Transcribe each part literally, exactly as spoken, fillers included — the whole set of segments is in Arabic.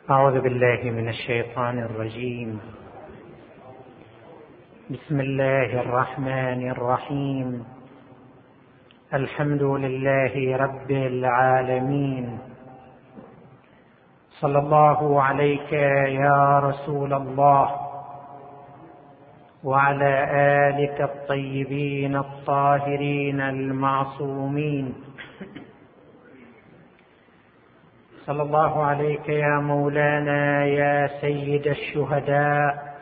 أعوذ بالله من الشيطان الرجيم. بسم الله الرحمن الرحيم. الحمد لله رب العالمين. صلى الله عليك يا رسول الله وعلى آلك الطيبين الطاهرين المعصومين. صلى الله عليك يا مولانا يا سيد الشهداء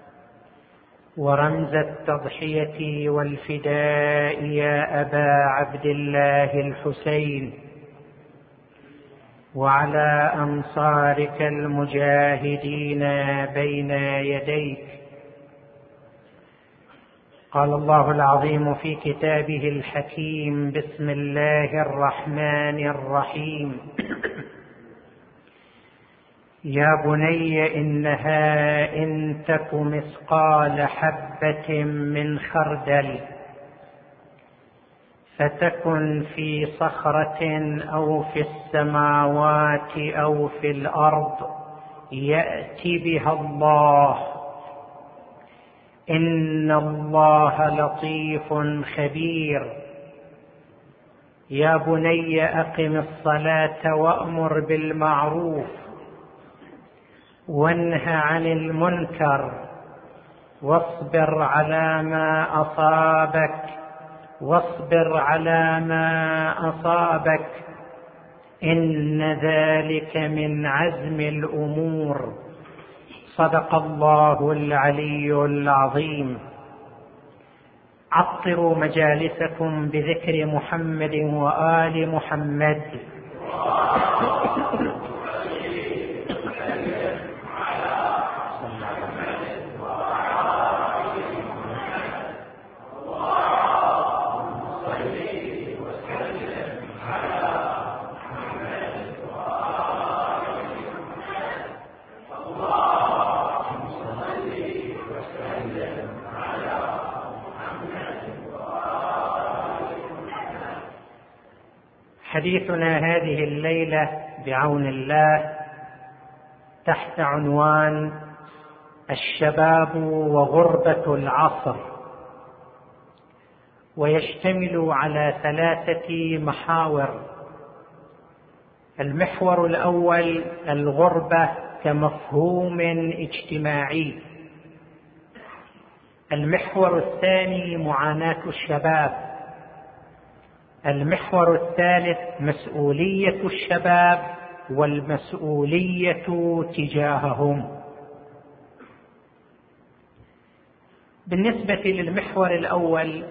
ورمز التضحية والفداء يا أبا عبد الله الحسين، وعلى أنصارك المجاهدين بين يديك. قال الله العظيم في كتابه الحكيم: بسم الله الرحمن الرحيم. يا بني إنها إن تك مثقال حبة من خردل فتكن في صخرة أو في السماوات أو في الأرض يأتي بها الله، إن الله لطيف خبير. يا بني أقم الصلاة وأمر بالمعروف وانه عن المنكر واصبر على ما أصابك واصبر على ما أصابك إن ذلك من عزم الأمور. صدق الله العلي العظيم. عطروا مجالسكم بذكر محمد وآل محمد. حديثنا هذه الليلة بعون الله تحت عنوان الشباب وغربة العصر، ويشتمل على ثلاثة محاور. المحور الأول الغربة كمفهوم اجتماعي. المحور الثاني معاناة الشباب. المحور الثالث مسؤولية الشباب والمسؤولية تجاههم. بالنسبة للمحور الأول،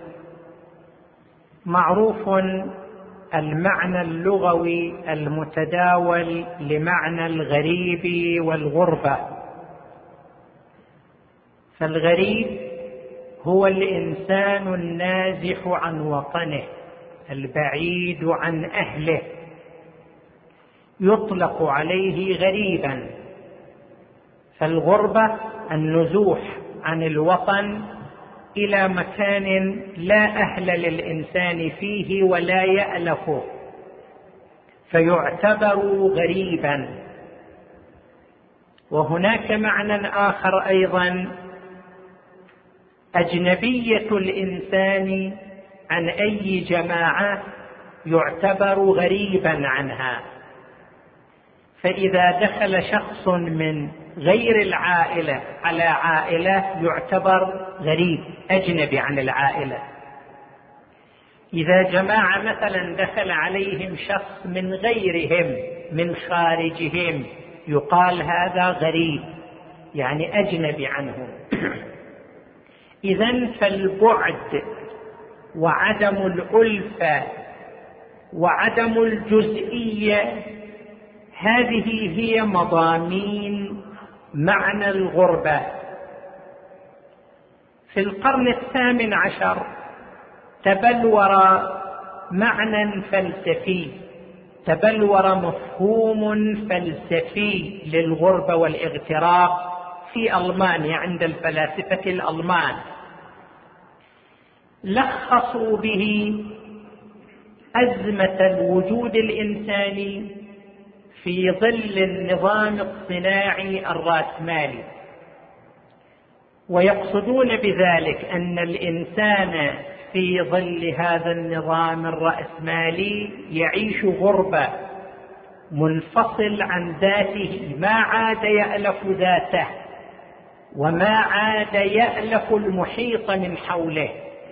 معروف المعنى اللغوي المتداول لمعنى الغريب والغربة. فالغريب هو الإنسان النازح عن وطنه البعيد عن أهله، يطلق عليه غريبا. فالغربة النزوح عن الوطن إلى مكان لا أهل للإنسان فيه ولا يألفه، فيعتبر غريبا. وهناك معنى آخر أيضا، أجنبية الإنسان عن أي جماعة يعتبر غريبا عنها. فإذا دخل شخص من غير العائلة على عائلة يعتبر غريب أجنبي عن العائلة. إذا جماعة مثلا دخل عليهم شخص من غيرهم من خارجهم يقال هذا غريب، يعني أجنبي عنهم. إذن فالبعد وعدم الألفة وعدم الجزئية هذه هي مضامين معنى الغربة. في القرن الثامن عشر تبلور معنى فلسفي، تبلور مفهوم فلسفي للغربة والاغتراب في ألمانيا عند الفلاسفة الألمان. لخصوا به أزمة الوجود الإنساني في ظل النظام الصناعي الرأسمالي، ويقصدون بذلك أن الإنسان في ظل هذا النظام الرأسمالي يعيش غربة، منفصل عن ذاته، ما عاد يألف ذاته وما عاد يألف المحيط من حوله.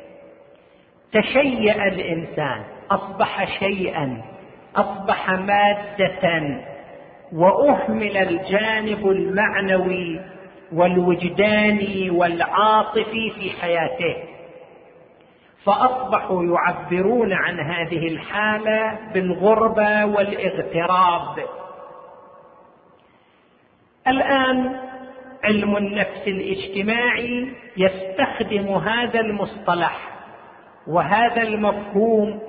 تشيأ الإنسان، أصبح شيئا، أصبح مادة، وأهمل الجانب المعنوي والوجداني والعاطفي في حياته، فأصبحوا يعبرون عن هذه الحالة بالغربة والاغتراب. الآن علم النفس الاجتماعي يستخدم هذا المصطلح وهذا المفهوم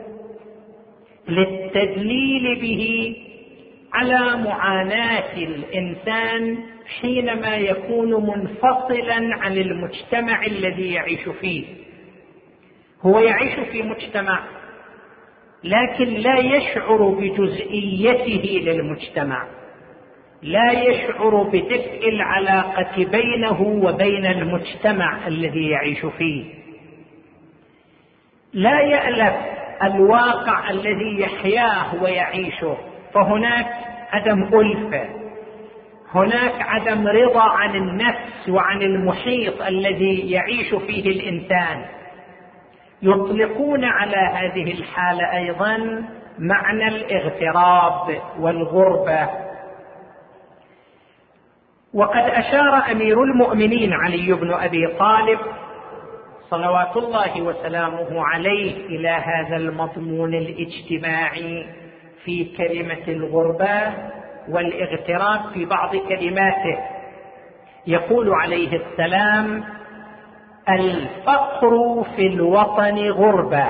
للتدليل به على معاناة الإنسان حينما يكون منفصلا عن المجتمع الذي يعيش فيه. هو يعيش في مجتمع لكن لا يشعر بجزئيته للمجتمع، لا يشعر بدفء العلاقة بينه وبين المجتمع الذي يعيش فيه، لا يألف الواقع الذي يحياه ويعيشه، فهناك عدم ألفة، هناك عدم رضا عن النفس وعن المحيط الذي يعيش فيه الإنسان. يطلقون على هذه الحالة أيضا معنى الاغتراب والغربة. وقد أشار أمير المؤمنين علي بن أبي طالب صلوات الله وسلامه عليه إلى هذا المضمون الاجتماعي في كلمة الغربة والاغتراب في بعض كلماته. يقول عليه السلام: الفقر في الوطن غربة،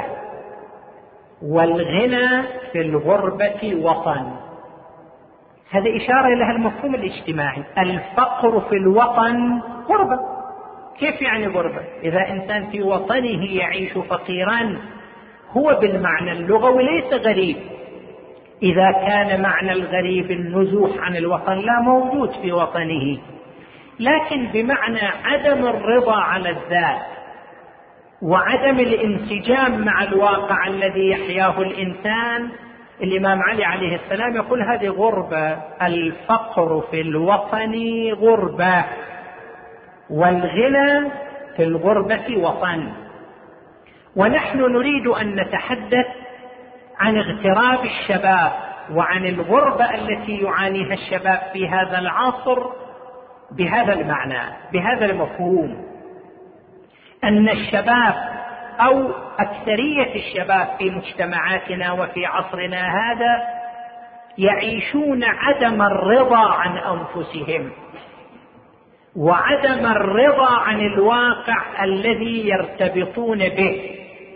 والغنى في الغربة وطن. هذا إشارة إلى المفهوم الاجتماعي. الفقر في الوطن غربة. كيف يعني غربة؟ إذا إنسان في وطنه يعيش فقيرا هو بالمعنى اللغوي ليس غريب. إذا كان معنى الغريب النزوح عن الوطن لا موجود في وطنه، لكن بمعنى عدم الرضا على الذات وعدم الانسجام مع الواقع الذي يحياه الإنسان. الإمام علي عليه السلام يقول هذه غربة. الفقر في الوطن غربة، والغنى في الغربة وطن. ونحن نريد أن نتحدث عن اغتراب الشباب وعن الغربة التي يعانيها الشباب في هذا العصر بهذا المعنى، بهذا المفهوم، أن الشباب أو أكثرية الشباب في مجتمعاتنا وفي عصرنا هذا يعيشون عدم الرضا عن أنفسهم وعدم الرضا عن الواقع الذي يرتبطون به.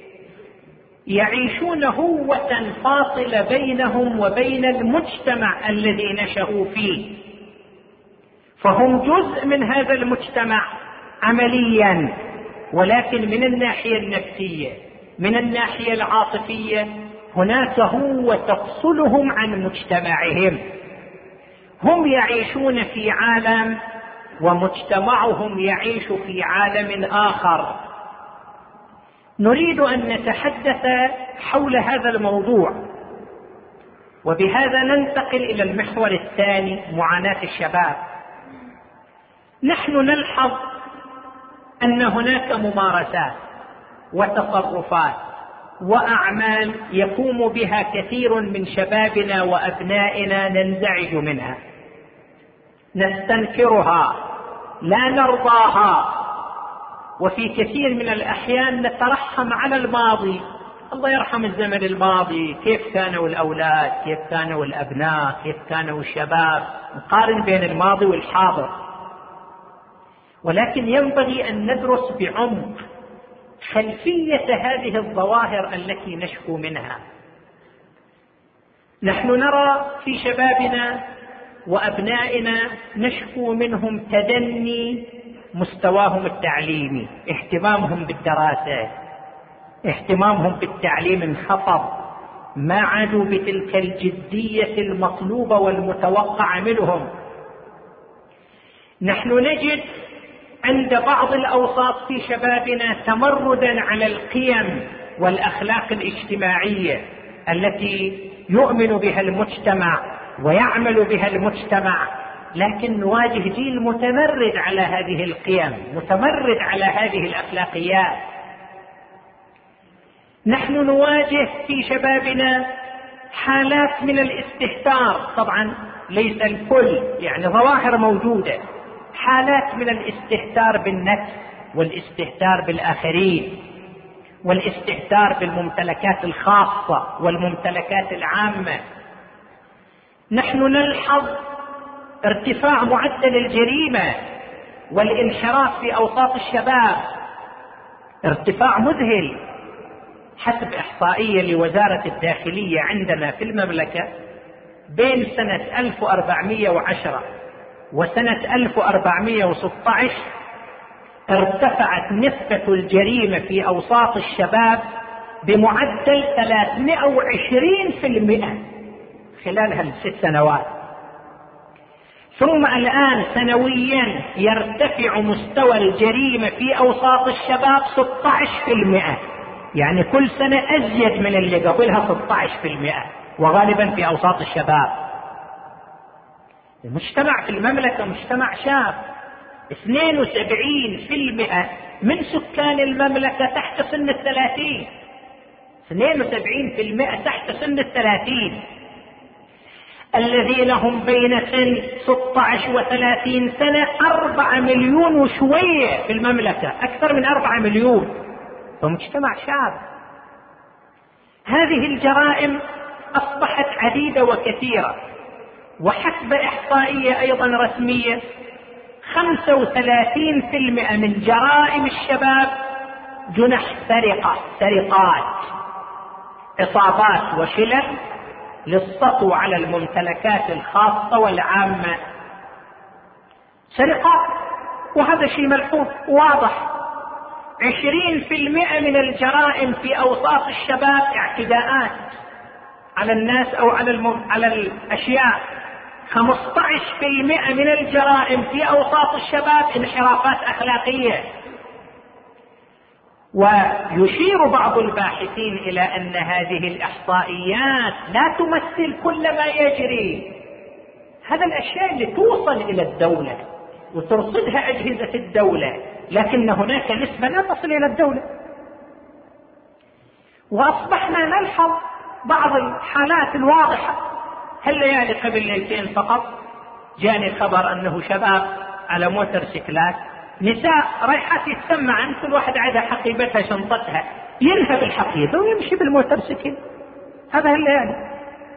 يعيشون هوة فاصلة بينهم وبين المجتمع الذي نشأوا فيه، فهم جزء من هذا المجتمع عمليا، ولكن من الناحية النفسية، من الناحية العاطفية هناك هوة تفصلهم عن مجتمعهم. هم يعيشون في عالم ومجتمعهم يعيش في عالم آخر. نريد أن نتحدث حول هذا الموضوع، وبهذا ننتقل إلى المحور الثاني، معاناة الشباب. نحن نلحظ أن هناك ممارسات وتصرفات وأعمال يقوم بها كثير من شبابنا وأبنائنا ننزعج منها، نستنكرها، لا نرضاها، وفي كثير من الأحيان نترحم على الماضي. الله يرحم الزمن الماضي، كيف كانوا الأولاد، كيف كانوا الأبناء، كيف كانوا الشباب، نقارن بين الماضي والحاضر. ولكن ينبغي أن ندرس بعمق خلفية هذه الظواهر التي نشكو منها. نحن نرى في شبابنا وأبنائنا نشكو منهم تدني مستواهم التعليمي، اهتمامهم بالدراسة، اهتمامهم بالتعليم انخفض، ما عادوا بتلك الجدية المطلوبة والمتوقعة منهم. نحن نجد عند بعض الأوساط في شبابنا تمردا على القيم والأخلاق الاجتماعية التي يؤمن بها المجتمع ويعمل بها المجتمع، لكن نواجه جيل متمرد على هذه القيم، متمرد على هذه الأخلاقيات. نحن نواجه في شبابنا حالات من الاستهتار، طبعا ليس الكل، يعني ظواهر موجودة، حالات من الاستهتار بالنفس والاستهتار بالآخرين والاستهتار بالممتلكات الخاصة والممتلكات العامة. نحن نلحظ ارتفاع معدل الجريمة والانحراف في أوساط الشباب، ارتفاع مذهل. حسب إحصائية لوزارة الداخلية عندنا في المملكة بين سنة ألف وأربعمائة وعشرة وسنة ألف وأربعمائة وستة عشر ارتفعت نسبة الجريمة في أوساط الشباب بمعدل ثلاثمائة وعشرين بالمئة خلال هالست سنوات. ثم الآن سنويا يرتفع مستوى الجريمة في أوساط الشباب ستة عشر بالمئة، يعني كل سنة أزيد من اللي قبلها ستة عشر بالمئة، وغالبا في أوساط الشباب. المجتمع في المملكة مجتمع شاب، اثنين وسبعين بالمئة من سكان المملكة تحت سن الثلاثين، اثنين وسبعين بالمئة تحت سن الثلاثين. الذين هم بين سن ستة عشر وثلاثين سنة أربعة مليون وشوية في المملكة، أكثر من أربعة مليون، فمجتمع شاب. هذه الجرائم أصبحت عديدة وكثيرة، وحسب إحصائية أيضا رسمية خمسة وثلاثين بالمئة من جرائم الشباب جنح سرقة، سرقات، إصابات وشلل للسطو على الممتلكات الخاصة والعامة، سرقات. وهذا شيء ملحوظ واضح. عشرين بالمئة من الجرائم في أوساط الشباب اعتداءات على الناس أو على, الم... على الأشياء. خمسة عشر بالمئة من الجرائم في أوساط الشباب انحرافات أخلاقية. ويشير بعض الباحثين إلى أن هذه الإحصائيات لا تمثل كل ما يجري. هذا الأشياء اللي توصل إلى الدولة وترصدها أجهزة الدولة، لكن هناك نسبة لا تصل إلى الدولة. وأصبحنا نلحظ بعض الحالات الواضحة. هالليالي قبل ليلتين فقط جاني خبر أنه شباب على موتورسيكلات، نساء رايحات يتسمعن، كل واحد عندها حقيبتها شنطتها، ينهب الحقيبة ويمشي بالموتورسيكل. هذا هالليالي.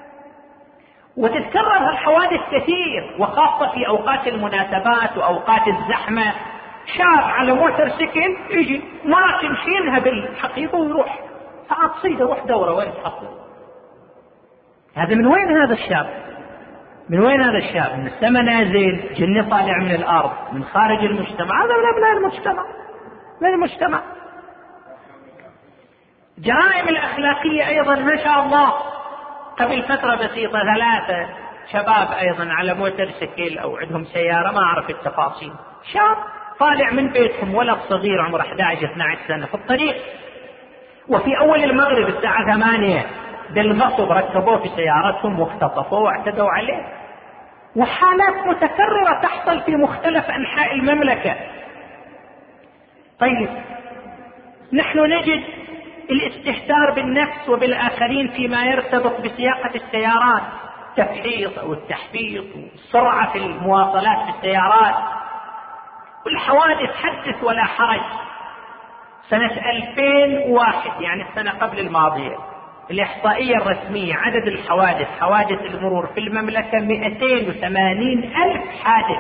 وتتكرر الحوادث كثير، وخاصة في أوقات المناسبات وأوقات الزحمة. شاب على موتورسيكل يجي ما تمشي، ينهب الحقيبة ويروح، ساعات صيدة روح دورة وين تحصل. هذا من وين هذا الشاب؟ من وين هذا الشاب؟ من السماء نازل، جني طالع من الأرض، من خارج المجتمع. هذا من أبناء المجتمع، من المجتمع. جرائم الأخلاقية أيضا ما شاء الله. قبل فترة بسيطة ثلاثة شباب أيضا على موتورسيكل أو عندهم سيارة، ما أعرف التفاصيل، شاب طالع من بيتهم، ولد صغير عمره أحد عشر اثني عشر سنة، في الطريق، وفي أول المغرب الساعة ثمانية بالغصب ركبوه في سيارتهم واختطفوه واعتدوا عليه. وحالات متكررة تحصل في مختلف أنحاء المملكة. طيب، نحن نجد الاستهتار بالنفس وبالآخرين فيما يرتبط بسياقة السيارات، التفحيط أو التحبيط والسرعة في المواصلات في السيارات والحوادث حدث ولا حرج. سنة ألفين وواحد يعني السنة قبل الماضية، الإحصائية الرسمية عدد الحوادث، حوادث المرور في المملكة مئتين وثمانين ألف حادث،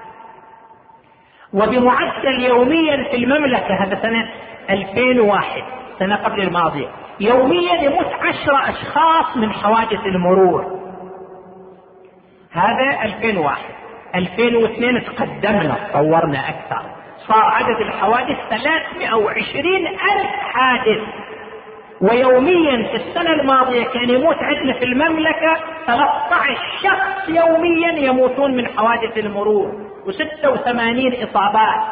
وبمعدل يوميا في المملكة، هذا سنة ألفين وواحد سنة قبل الماضية، يوميا يموت عشرة أشخاص من حوادث المرور. هذا ألفين وواحد. ألفين واثنين تقدمنا، طورنا أكثر، صار عدد الحوادث ثلاثمائة وعشرين ألف حادث، ويوميا في السنة الماضية كان يموت عندنا في المملكة ثلاثة عشر شخص يوميا يموتون من حوادث المرور وستة وثمانين إصابات.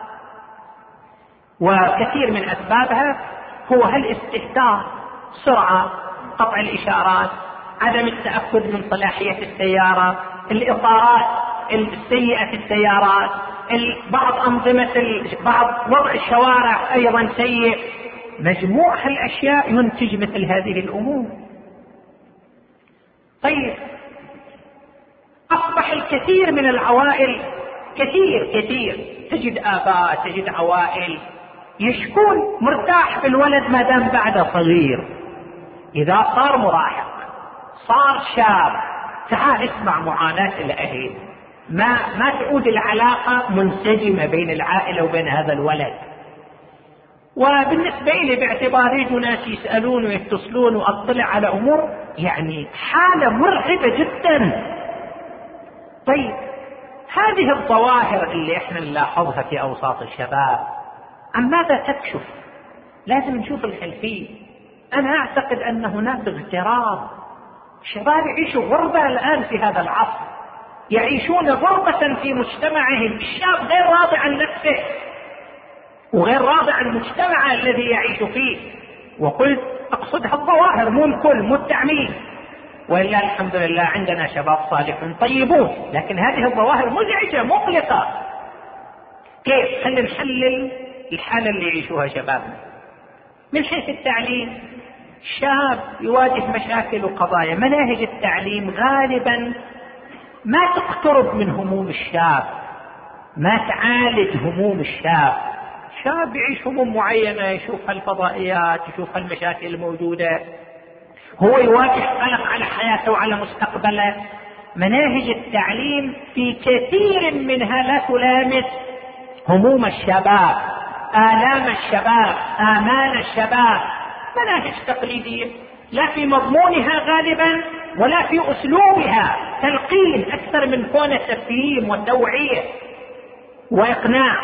وكثير من أسبابها هو هالاستهتار، سرعة، قطع الإشارات، عدم التأكد من صلاحية السيارة، الإطارات السيئة في السيارات، بعض أنظمة بعض وضع الشوارع أيضا سيء. مجموع هالأشياء ينتج مثل هذه الأمور. طيب أصبح الكثير من العوائل، كثير كثير تجد آباء، تجد عوائل يشكون مرتاح بالولد ما دام بعده صغير. إذا صار مراهق، صار شاب، تعال اسمع معاناة الأهل، ما ما تعود العلاقة منسجمة بين العائلة وبين هذا الولد. وبالنسبة لي باعتباري ناس يسألون ويتصلون وأطلع على أمور يعني حالة مرعبة جدا. طيب هذه الظواهر اللي احنا نلاحظها في أوساط الشباب عن ماذا تكشف؟ لازم نشوف الخلفية. أنا أعتقد أن هناك اغتراب. الشباب يعيشوا غربة الآن في هذا العصر، يعيشون غربة في مجتمعهم. الشاب غير راضي عن نفسه وغير راضي عن المجتمع الذي يعيش فيه. وقلت أقصدها الظواهر مو الكل، مو التعميم، وإلا الحمد لله عندنا شباب صالحون طيبون، لكن هذه الظواهر مزعجة مقلقة. كيف؟ خلينا نحلل الحالة اللي يعيشوها شبابنا. من حيث التعليم، شاب يواجه مشاكل وقضايا. مناهج التعليم غالبا ما تقترب من هموم الشاب، ما تعالج هموم الشاب. شاب يعيش هموم معينة، يشوف الفضائيات، يشوف المشاكل الموجودة، هو يواجه قلق على حياته وعلى مستقبله. مناهج التعليم في كثير منها لا تلامس هموم الشباب، آلام الشباب، آمال الشباب. مناهج تقليدية لا في مضمونها غالبا ولا في أسلوبها تلقين أكثر من كون تفهيم وتوعية وإقناع.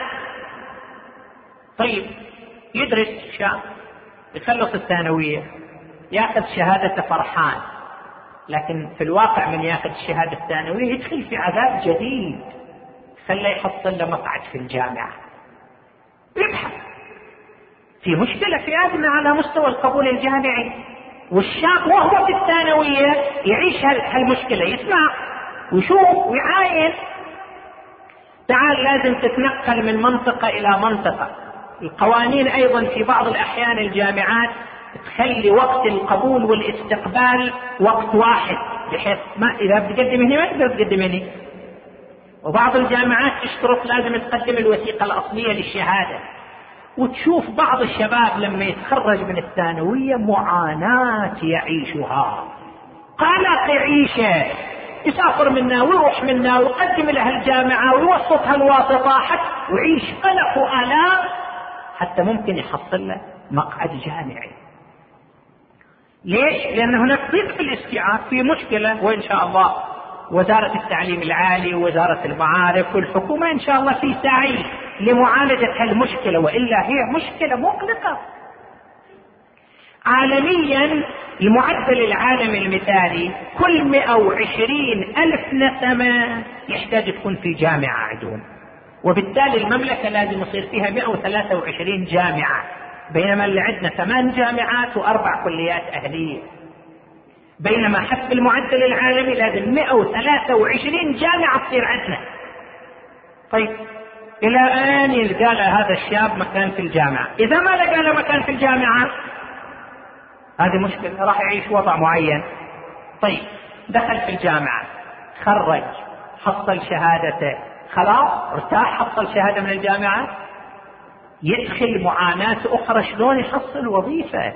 طيب يدرس شاب، يخلص الثانوية، يأخذ شهادة فرحان، لكن في الواقع من يأخذ الشهادة الثانوية يدخل في عذاب جديد، خلى يحصل له مقعد في الجامعة، يبحث في مشكلة في أدنى على مستوى القبول الجامعي. والشاب وهو في الثانوية يعيش هالمشكلة، يسمع ويشوف ويعاين. تعال لازم تتنقل من منطقة إلى منطقة. القوانين أيضا في بعض الأحيان الجامعات تخلي وقت القبول والاستقبال وقت واحد، بحيث ما إذا بتقدم هنا ما تقدر تقدم هنا. وبعض الجامعات تشترط لازم تقدم الوثيقة الأصلية للشهادة. وتشوف بعض الشباب لما يتخرج من الثانوية معاناة يعيشها، قلق يعيشه، يسافر منا ويروح منا ويقدم لها الجامعة ويوسطها الواسطة حتى ويعيش قلق وآلام حتى ممكن يحصل له مقعد جامعي. ليش؟ لأن هناك ضيق في الاستيعاب، في مشكلة، وإن شاء الله وزارة التعليم العالي ووزارة المعارف والحكومة إن شاء الله في سعي لمعالجة هالمشكلة، وإلا هي مشكلة مقلقة. عالميا المعدل العالمي المثالي كل مئة وعشرين ألف نسمة يحتاج تكون في جامعة عندهم، وبالتالي المملكة لازم يصير فيها مئة وثلاثة وعشرين جامعة، بينما اللي عندنا ثمان جامعات وأربع كليات أهلية. بينما حسب المعدل العالمي لازم مئة وثلاثة وعشرين جامعة تصير عندنا. طيب إلى أين يلقى له هذا الشاب مكان في الجامعة؟ إذا ما لقى له مكان في الجامعة هذه مشكلة، راح يعيش وضع معين. طيب دخل في الجامعة، خرج، حصل شهادته، خلاص ارتاح، حصل شهادة من الجامعة، يدخل معاناة أخرى، شلون يحصل وظيفة.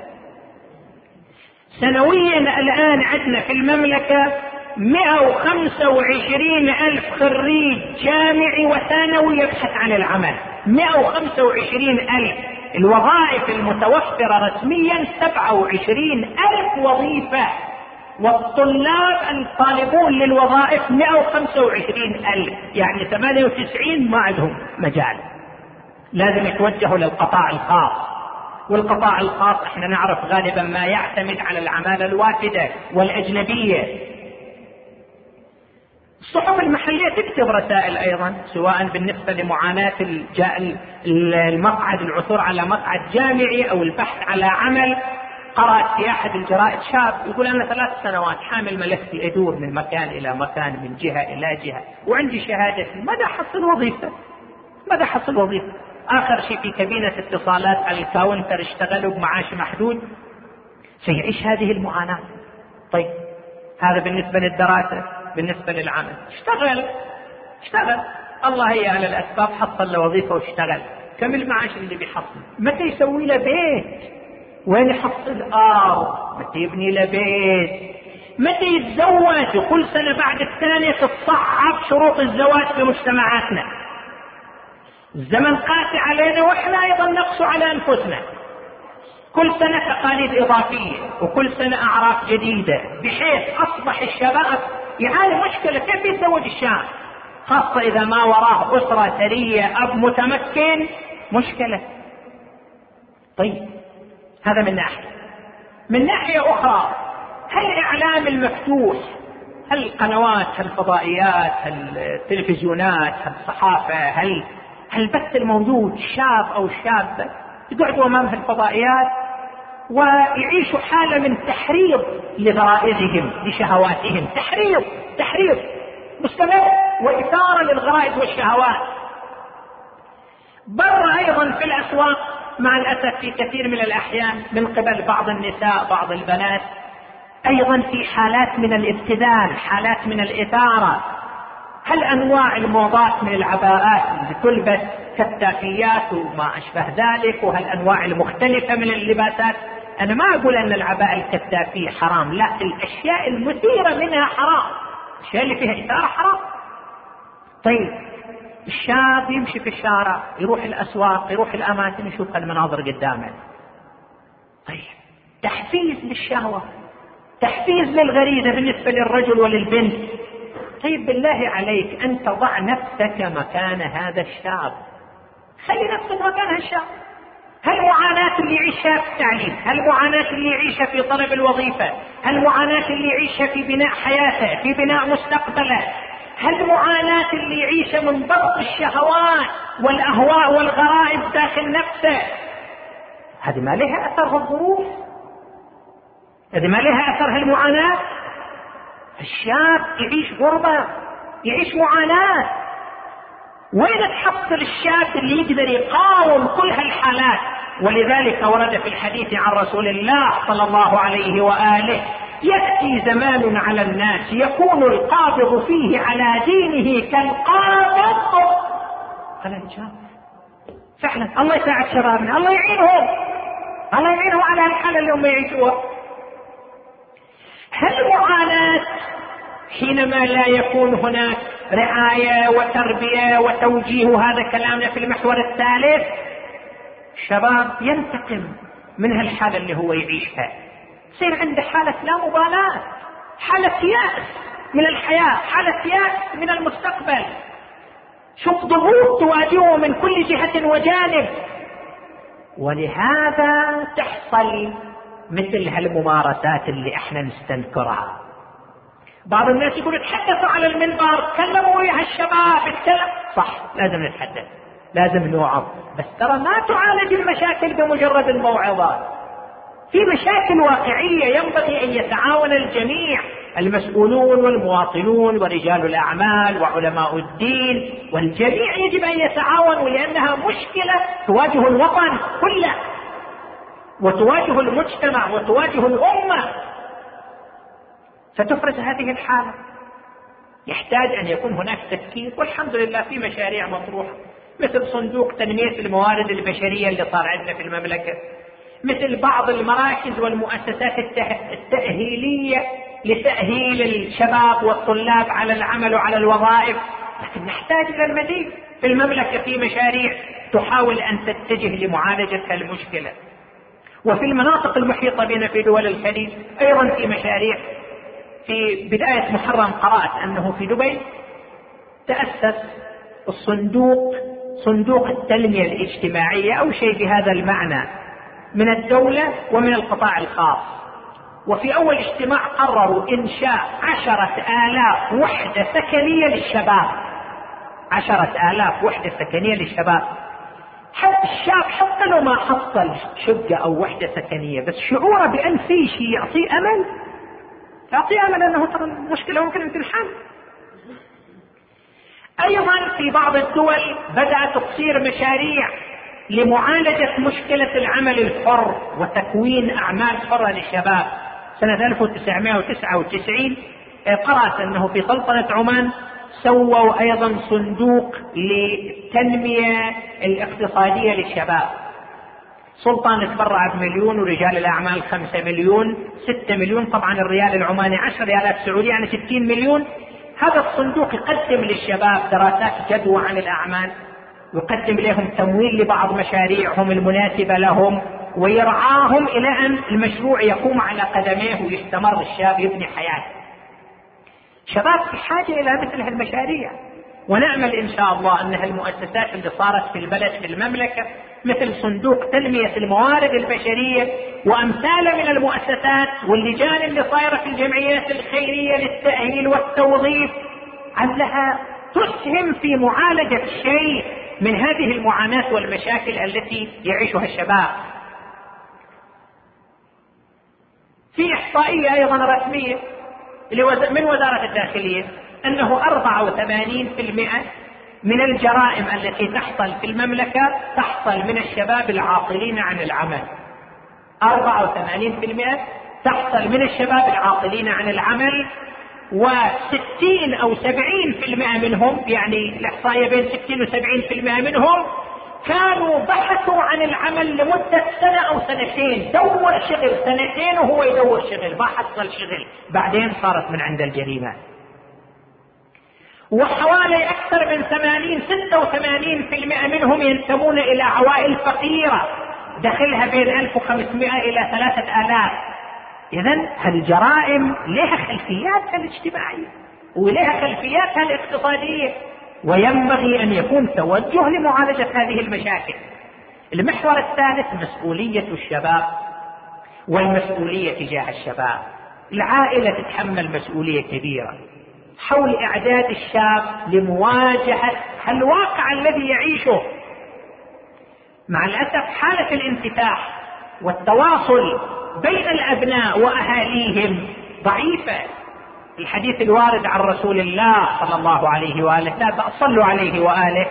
سنويا الآن عندنا في المملكة مئة وخمسة وعشرين ألف خريج جامعي وثانوي يبحث عن العمل. مئة وخمسة وعشرين ألف. الوظائف المتوفرة رسميا سبعة وعشرين ألف وظيفة، والطلاب الطالبون للوظائف مئة وخمسة وعشرين ألف، يعني ثمانية وتسعين ما عندهم مجال، لازم يتوجهوا للقطاع الخاص. والقطاع الخاص احنا نعرف غالبا ما يعتمد على العمالة الوافدة والأجنبية. الصحف المحلية تكتب رسائل أيضا، سواء بالنسبة لمعاناة المقعد، العثور على مقعد جامعي أو البحث على عمل. قرأت في أحد الجرائد شاب يقول أنا ثلاث سنوات حامل ملفي أدور من مكان إلى مكان، من جهة إلى جهة، وعندي شهادتي، ماذا حصل وظيفة؟ ماذا حصل وظيفة؟ آخر شيء في كابينة اتصالات على الكاونتر اشتغلوا بمعاش محدود. سيعيش هذه المعاناة. طيب هذا بالنسبة للدراسة. بالنسبة للعمل اشتغل اشتغل الله هي على الأسباب، حصل له وظيفة واشتغل، كم المعاش اللي بيحصل؟ متى يسوي له بيت؟ وين يحصل أرض؟ متى يبني له بيت؟ متى يتزوج؟ وكل سنة بعد الثانية تتصعب شروط الزواج في مجتمعاتنا. الزمن قاسي علينا واحنا ايضا نقسو على انفسنا. كل سنة تقاليد اضافية وكل سنة اعراف جديدة، بحيث اصبح الشباب يعاني مشكلة كيف يتزوج الشاب، خاصة اذا ما وراه اسرة ثرية اب متمكن، مشكلة. طيب هذا من ناحية. من ناحية اخرى، هل الاعلام المفتوح، هل القنوات، هل الفضائيات، هل التلفزيونات، هل الصحافة، هل البث الموجود، شاب او شابة يقعدوا امام الفضائيات ويعيشوا حالة من تحريض لغرائزهم لشهواتهم، تحريض تحريض مستمر وإثارة للغرائز والشهوات. بر ايضا في الاسواق مع الاسف في كثير من الاحيان من قبل بعض النساء بعض البنات ايضا في حالات من الابتذال، حالات من الاثارة. هل انواع الموضات من العباءات اللي تلبس كتافيات وما اشبه ذلك، وهل انواع المختلفة من اللباسات؟ انا ما اقول ان العباءة الكتافية حرام، لا، الاشياء المثيرة منها حرام، الاشياء اللي فيها اثارة حرام. طيب الشاب يمشي في الشارع، يروح الاسواق، يروح الاماكن، يشوف المناظر قدامه. طيب تحفيز للشهوة، تحفيز للغريزة بالنسبة للرجل وللبنت. طيب بالله عليك أن تضع نفسك مكان هذا الشاب، خلي نفسك مكان الشاب. هل معاناة اللي يعيشها في التعليم، هل معاناة اللي يعيشها في طلب الوظيفة، هل معاناة اللي يعيشها في بناء حياته، في بناء مستقبله، هل معاناة اللي يعيشها من ضغط الشهوات والأهواء والغرائز داخل نفسه، هذه ما لها أثر الظروف، هذه ما لها أثر هالمعاناة. الشاب يعيش غربة، يعيش معاناة. وين تحصل الشاب اللي يقدر يقاوم كل هالحالات؟ ولذلك ورد في الحديث عن رسول الله صلى الله عليه وآله: يأتي زمان على الناس يكون القابض فيه على دينه كالقابض على الجمر. فعلا الله يساعد شبابنا، الله يعينهم، الله يعينهم على الحالة اللي هم يعيشوها. هل معاناة حينما لا يكون هناك رعاية وتربية وتوجيه؟ هذا كلامنا في المحور الثالث. الشباب ينتقم من هالحالة اللي هو يعيشها، يصير عنده حالة لا مبالاة، حالة يأس من الحياة، حالة يأس من المستقبل. شوف ضغوط تواجهه من كل جهة وجانب. ولهذا تحصل مثل هالممارسات اللي احنا نستنكرها. بعض الناس يقولوا تحدثوا على المنبر، كلموا ويا الشباب، اتكلم. صح، لازم نتحدث، لازم نوعظ، بس ترى ما تعالج المشاكل بمجرد الموعظات. في مشاكل واقعية ينبغي ان يتعاون الجميع، المسؤولون والمواطنون ورجال الاعمال وعلماء الدين، والجميع يجب ان يتعاونوا، لانها مشكلة تواجه الوطن كله وتواجه المجتمع وتواجه الأمة. ستفرز هذه الحالة. يحتاج أن يكون هناك تفكير، والحمد لله في مشاريع مطروحة، مثل صندوق تنمية الموارد البشرية اللي صار عندنا في المملكة، مثل بعض المراكز والمؤسسات التأهيلية لتأهيل الشباب والطلاب على العمل وعلى الوظائف. لكن نحتاج إلى المزيد. في المملكة في مشاريع تحاول أن تتجه لمعالجة المشكلة، وفي المناطق المحيطة بنا في دول الخليج أيضا في مشاريع. في بداية محرم قرأت أنه في دبي تأسس الصندوق، صندوق التنمية الاجتماعية أو شيء بهذا المعنى، من الدولة ومن القطاع الخاص. وفي أول اجتماع قرروا إنشاء عشرة آلاف وحدة سكنية للشباب، عشرة آلاف وحدة سكنية للشباب. حتى الشاب حتى لو ما حصل شقة أو وحدة سكنية، بس شعوره بأن في شيء يعطيه أمل، يعطيه أمل أنه ترى المشكلة ممكن أن تنحل. أيضا في بعض الدول بدأت تصير مشاريع لمعالجة مشكلة العمل الحر وتكوين أعمال حرة للشباب. سنة ألف وتسعمائة وتسعة وتسعين قرأت أنه في سلطنة عمان سووا أيضا صندوق للتنمية الاقتصادية للشباب. سلطان تبرع بمليون ورجال الأعمال خمسة مليون، ستة مليون طبعا الريال العماني عشر ريالات سعودية يعني ستين مليون. هذا الصندوق يقدم للشباب دراسات جدوى عن الأعمال، يقدم لهم تمويل لبعض مشاريعهم المناسبة لهم، ويرعاهم إلى أن المشروع يقوم على قدميه ويستمر الشاب يبني حياته. شباب في حاجة إلى مثل هالمشاريع، ونأمل إن شاء الله أن هالمؤسسات اللي صارت في البلد في المملكة مثل صندوق تنمية الموارد البشرية وأمثال من المؤسسات واللجان اللي صايرة في الجمعيات الخيرية للتأهيل والتوظيف علها تسهم في معالجة شيء من هذه المعاناة والمشاكل التي يعيشها الشباب. في إحصائية أيضا رسمية من وزارة الداخلية أنه أربعة وثمانين بالمئة من الجرائم التي تحصل في المملكة تحصل من الشباب العاطلين عن العمل. أربعة وثمانين بالمئة تحصل من الشباب العاطلين عن العمل، وستين أو سبعين بالمئة منهم، يعني الإحصائية بين ستين وسبعين بالمئة منهم كانوا بحثوا عن العمل لمدة سنة أو سنتين، دور شغل سنتين وهو يدور شغل ما حصل شغل، بعدين صارت من عند الجريمة. وحوالي أكثر من ثمانين ستة وثمانين بالمئة منهم ينتمون إلى عوائل فقيرة دخلها بين ألف وخمسمائة إلى ثلاثة آلاف. إذن هالجرائم لها خلفياتها الاجتماعية ولها خلفياتها الاقتصادية، وينبغي أن يكون توجه لمعالجة هذه المشاكل. المحور الثالث مسؤولية الشباب والمسؤولية تجاه الشباب. العائلة تتحمل مسؤولية كبيرة حول إعداد الشاب لمواجهة الواقع الذي يعيشه. مع الأسف حالة الانفتاح والتواصل بين الأبناء وأهاليهم ضعيفة. الحديث الوارد عن رسول الله صلى الله عليه وآله، لا صلوا عليه وآله،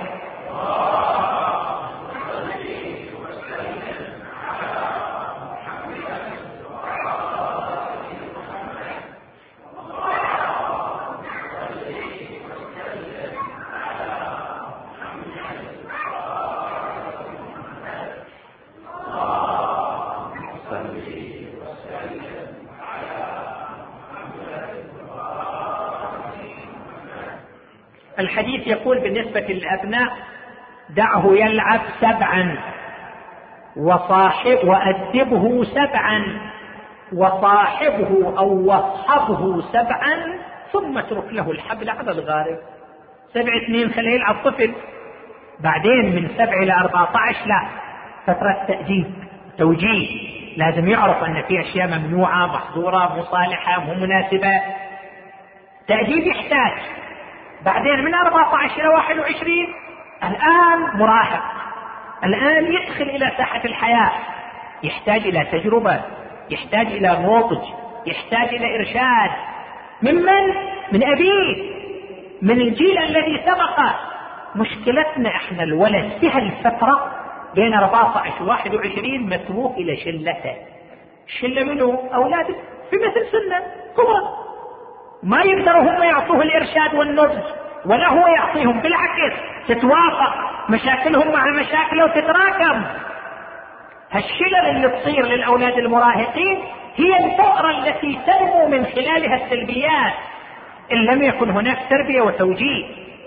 الحديث يقول بالنسبة للأبناء: دعه يلعب سبعا وصاحب وأدبه سبعا وصاحبه أو وصحبه سبعا ثم اترك له الحبل على الغارب. سبع سنين خليه يلعب طفل، بعدين من سبع إلى أربعة عشر لا، فترة تأديب توجيه، لازم يعرف أن في أشياء ممنوعة محظورة مصالحة مو مناسبة، تأديب يحتاج. بعدين من أربعة عشر إلى واحد وعشرين الآن مراهق، الآن يدخل إلى ساحة الحياة، يحتاج إلى تجربة، يحتاج إلى نضج، يحتاج إلى إرشاد. ممن؟ من أبيه، من الجيل الذي سبقه. مشكلتنا إحنا الولد في هالفترة بين أربعة عشر وواحد وعشرين متروك إلى شلته. شلة منه أولاد في مثل سنة كبرى، ما يقدروا هم يعطوه الإرشاد والنضج ولا هو يعطيهم، بالعكس تتوافق مشاكلهم مع مشاكله وتتراكم. هالشلل اللي تصير للأولاد المراهقين هي الفقرة التي تنمو من خلالها السلبيات إن لم يكن هناك تربية وتوجيه.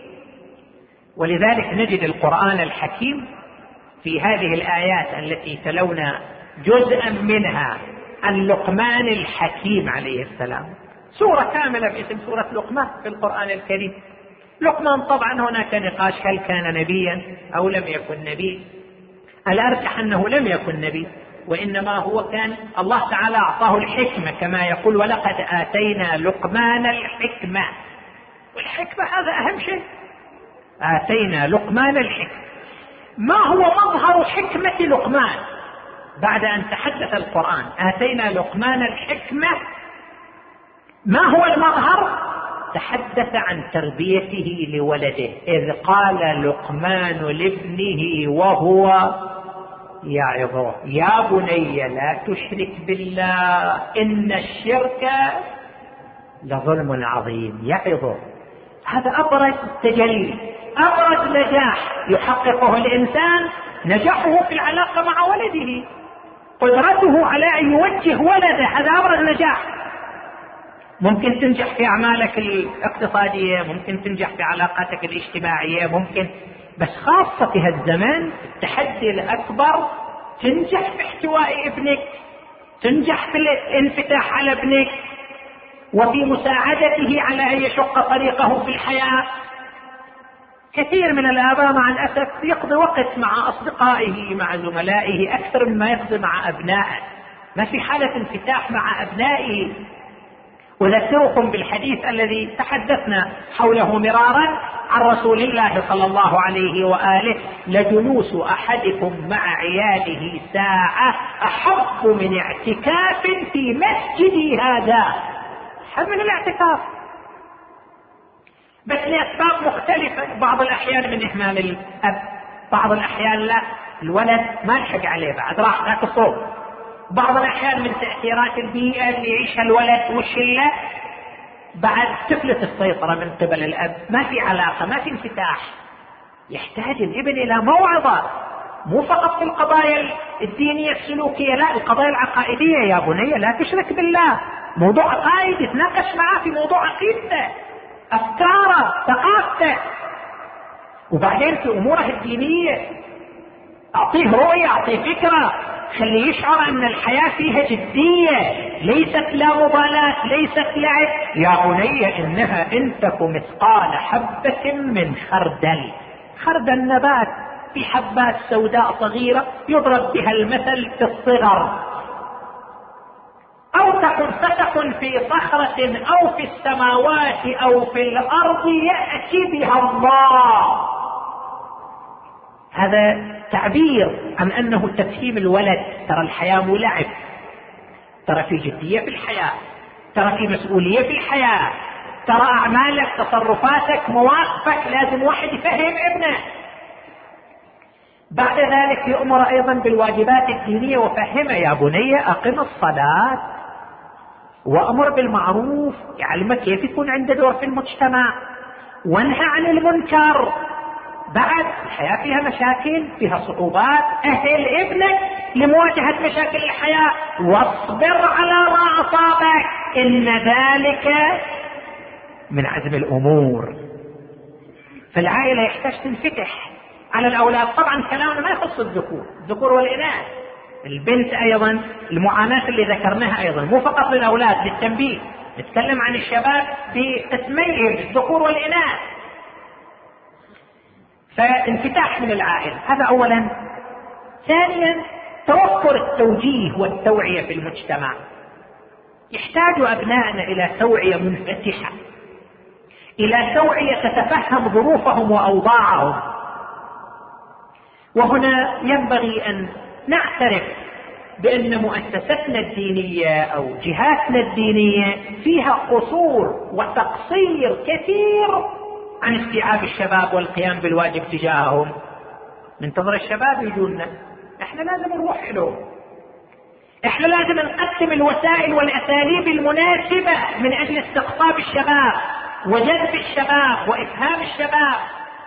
ولذلك نجد القرآن الحكيم في هذه الآيات التي تلونا جزءا منها عن لقمان الحكيم عليه السلام، سورة كاملة باسم سورة لقمان في القرآن الكريم. لقمان طبعا هناك نقاش هل كان نبيا أو لم يكن نبي. الأرجح أنه لم يكن نبي، وإنما هو كان الله تعالى أعطاه الحكمة كما يقول ولقد آتينا لقمان الحكمة، والحكمة هذا أهم شيء. آتينا لقمان الحكمة. ما هو مظهر حكمة لقمان بعد أن تحدث القرآن؟ آتينا لقمان الحكمة، ما هو المظهر؟ تحدث عن تربيته لولده، إذ قال لقمان لابنه وهو يعظه يا بني لا تشرك بالله إن الشرك لظلم عظيم. يعظه، هذا أبرز تجلي، أبرز نجاح يحققه الإنسان، نجاحه في العلاقة مع ولده، قدرته على أن يوجه ولده، هذا أبرز نجاح. ممكن تنجح في أعمالك الاقتصادية، ممكن تنجح في علاقاتك الاجتماعية، ممكن، بس خاصة في هالزمن التحدي الأكبر تنجح في احتواء ابنك، تنجح في الانفتاح على ابنك وفي مساعدته على أن يشق طريقه في الحياة. كثير من الآباء مع الأسف يقضي وقت مع أصدقائه مع زملائه أكثر مما يقضي مع أبنائه، ما في حالة انفتاح مع أبنائه. أذكركم بالحديث الذي تحدثنا حوله مرارا عن رسول الله صلى الله عليه وآله: لجلوس أحدكم مع عياله ساعة أحب من اعتكاف في مسجدي هذا. أحب من الاعتكاف، بس لأسباب مختلفة. بعض الأحيان من إهمال الأب، بعض الأحيان لا، الولد ما لحق عليه بعد، راح ذاك الصوب. بعض الأحيان من تأثيرات البيئة اللي يعيشها الولد والشلة، بعد تفلت السيطرة من قبل الأب، ما في علاقة، ما في انفتاح. يحتاج الابن إلى موعظة، مو فقط في القضايا الدينية السلوكية، لا، القضايا العقائدية. يا بني لا تشرك بالله، موضوع عقائدي، يتناقش معاه في موضوع عقيدته، أفكاره، ثقافته. وبعدين في أموره الدينية أعطيه رؤية، أعطيه فكرة، خليه يشعر أن الحياة فيها جدية، ليست لا مبالاة، ليست لعب. يا بني إنها إن تك مثقال حبة من خردل، خردل نبات في حبات سوداء صغيرة يضرب بها المثل في الصغر، أو تكن فتكن في صخرة أو في السماوات أو في الأرض يأتي بها الله. هذا تعبير عن أنه تفهيم الولد، ترى الحياة مو لعب، ترى في جدية في الحياة، ترى في مسؤولية في الحياة، ترى أعمالك تصرفاتك مواقفك لازم واحد يفهم ابنه. بعد ذلك يؤمر أيضا بالواجبات الدينية وفهمه: يا بني أقم الصلاة وأمر بالمعروف، يعلمك كيف يكون عنده دور في المجتمع، وانهى عن المنكر. بعد الحياة فيها مشاكل، فيها صعوبات، أهل ابنك لمواجهة مشاكل الحياة، واصبر على ما أصابك إن ذلك من عزم الأمور. فالعائلة يحتاج تنفتح على الأولاد. طبعا كلامنا ما يخص الذكور، الذكور والإناث، البنت أيضا المعاناة اللي ذكرناها أيضا مو فقط للأولاد، للتنبيه. نتكلم عن الشباب بقسميهم، الذكور والإناث. فانفتاح من العائلة هذا أولا. ثانيا توفر التوجيه والتوعية في المجتمع. يحتاج أبنائنا إلى توعية منفتحة، إلى توعية تتفهم ظروفهم وأوضاعهم. وهنا ينبغي أن نعترف بأن مؤسستنا الدينية أو جهاتنا الدينية فيها قصور وتقصير كثير عن استيعاب الشباب والقيام بالواجب تجاههم. ننتظر الشباب يجونا، احنا لازم نروح لهم، احنا لازم نقدم الوسائل والأساليب المناسبة من أجل استقطاب الشباب وجذب الشباب وإفهام الشباب.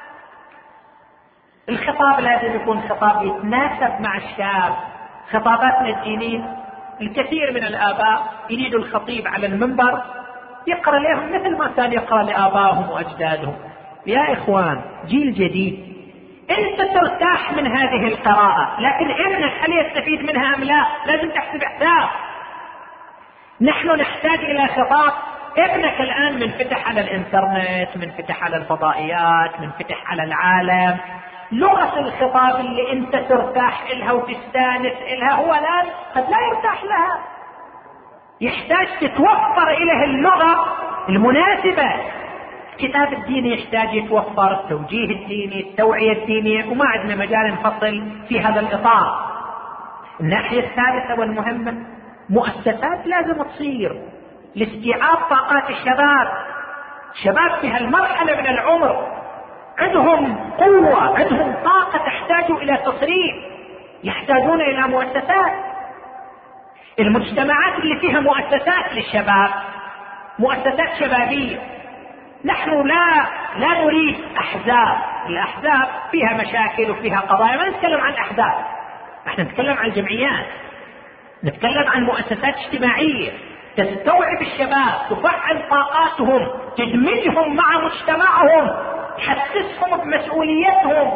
الخطاب لازم يكون خطاب يتناسب مع الشاب. خطاباتنا الدينية الكثير من الآباء يريد الخطيب على المنبر يقرأ لهم مثل ما كان يقرأ لآبائهم وأجدادهم. يا إخوان، جيل جديد، أنت ترتاح من هذه القراءة، لكن ابنك هل يستفيد منها أم لا؟ لازم تحسب حساب. نحن نحتاج إلى خطاب. ابنك الآن منفتح على الإنترنت، منفتح على الفضائيات، منفتح على العالم، لغة الخطاب اللي انت ترتاح لها وتستانس لها هو الآن قد لا يرتاح لها، يحتاج تتوفر إليه اللغة المناسبة. الكتاب الديني يحتاج يتوفر التوجيه الديني، التوعية الدينية، وما عندنا مجال نفصل في هذا الإطار. الناحية الثالثة والمهمة، مؤسسات لازم تصير لاستيعاب طاقات الشباب. شباب في هالمرحلة من العمر عندهم قوة، عندهم طاقة تحتاج إلى تصريف، يحتاجون إلى مؤسسات. المجتمعات اللي فيها مؤسسات للشباب، مؤسسات شبابية، نحن لا لا نريد أحزاب. الأحزاب فيها مشاكل وفيها قضايا، ما نتكلم عن أحزاب، نحن نتكلم عن جمعيات، نتكلم عن مؤسسات اجتماعية تستوعب الشباب، تفعل طاقاتهم، تدمجهم مع مجتمعهم، تحسسهم بمسؤوليتهم.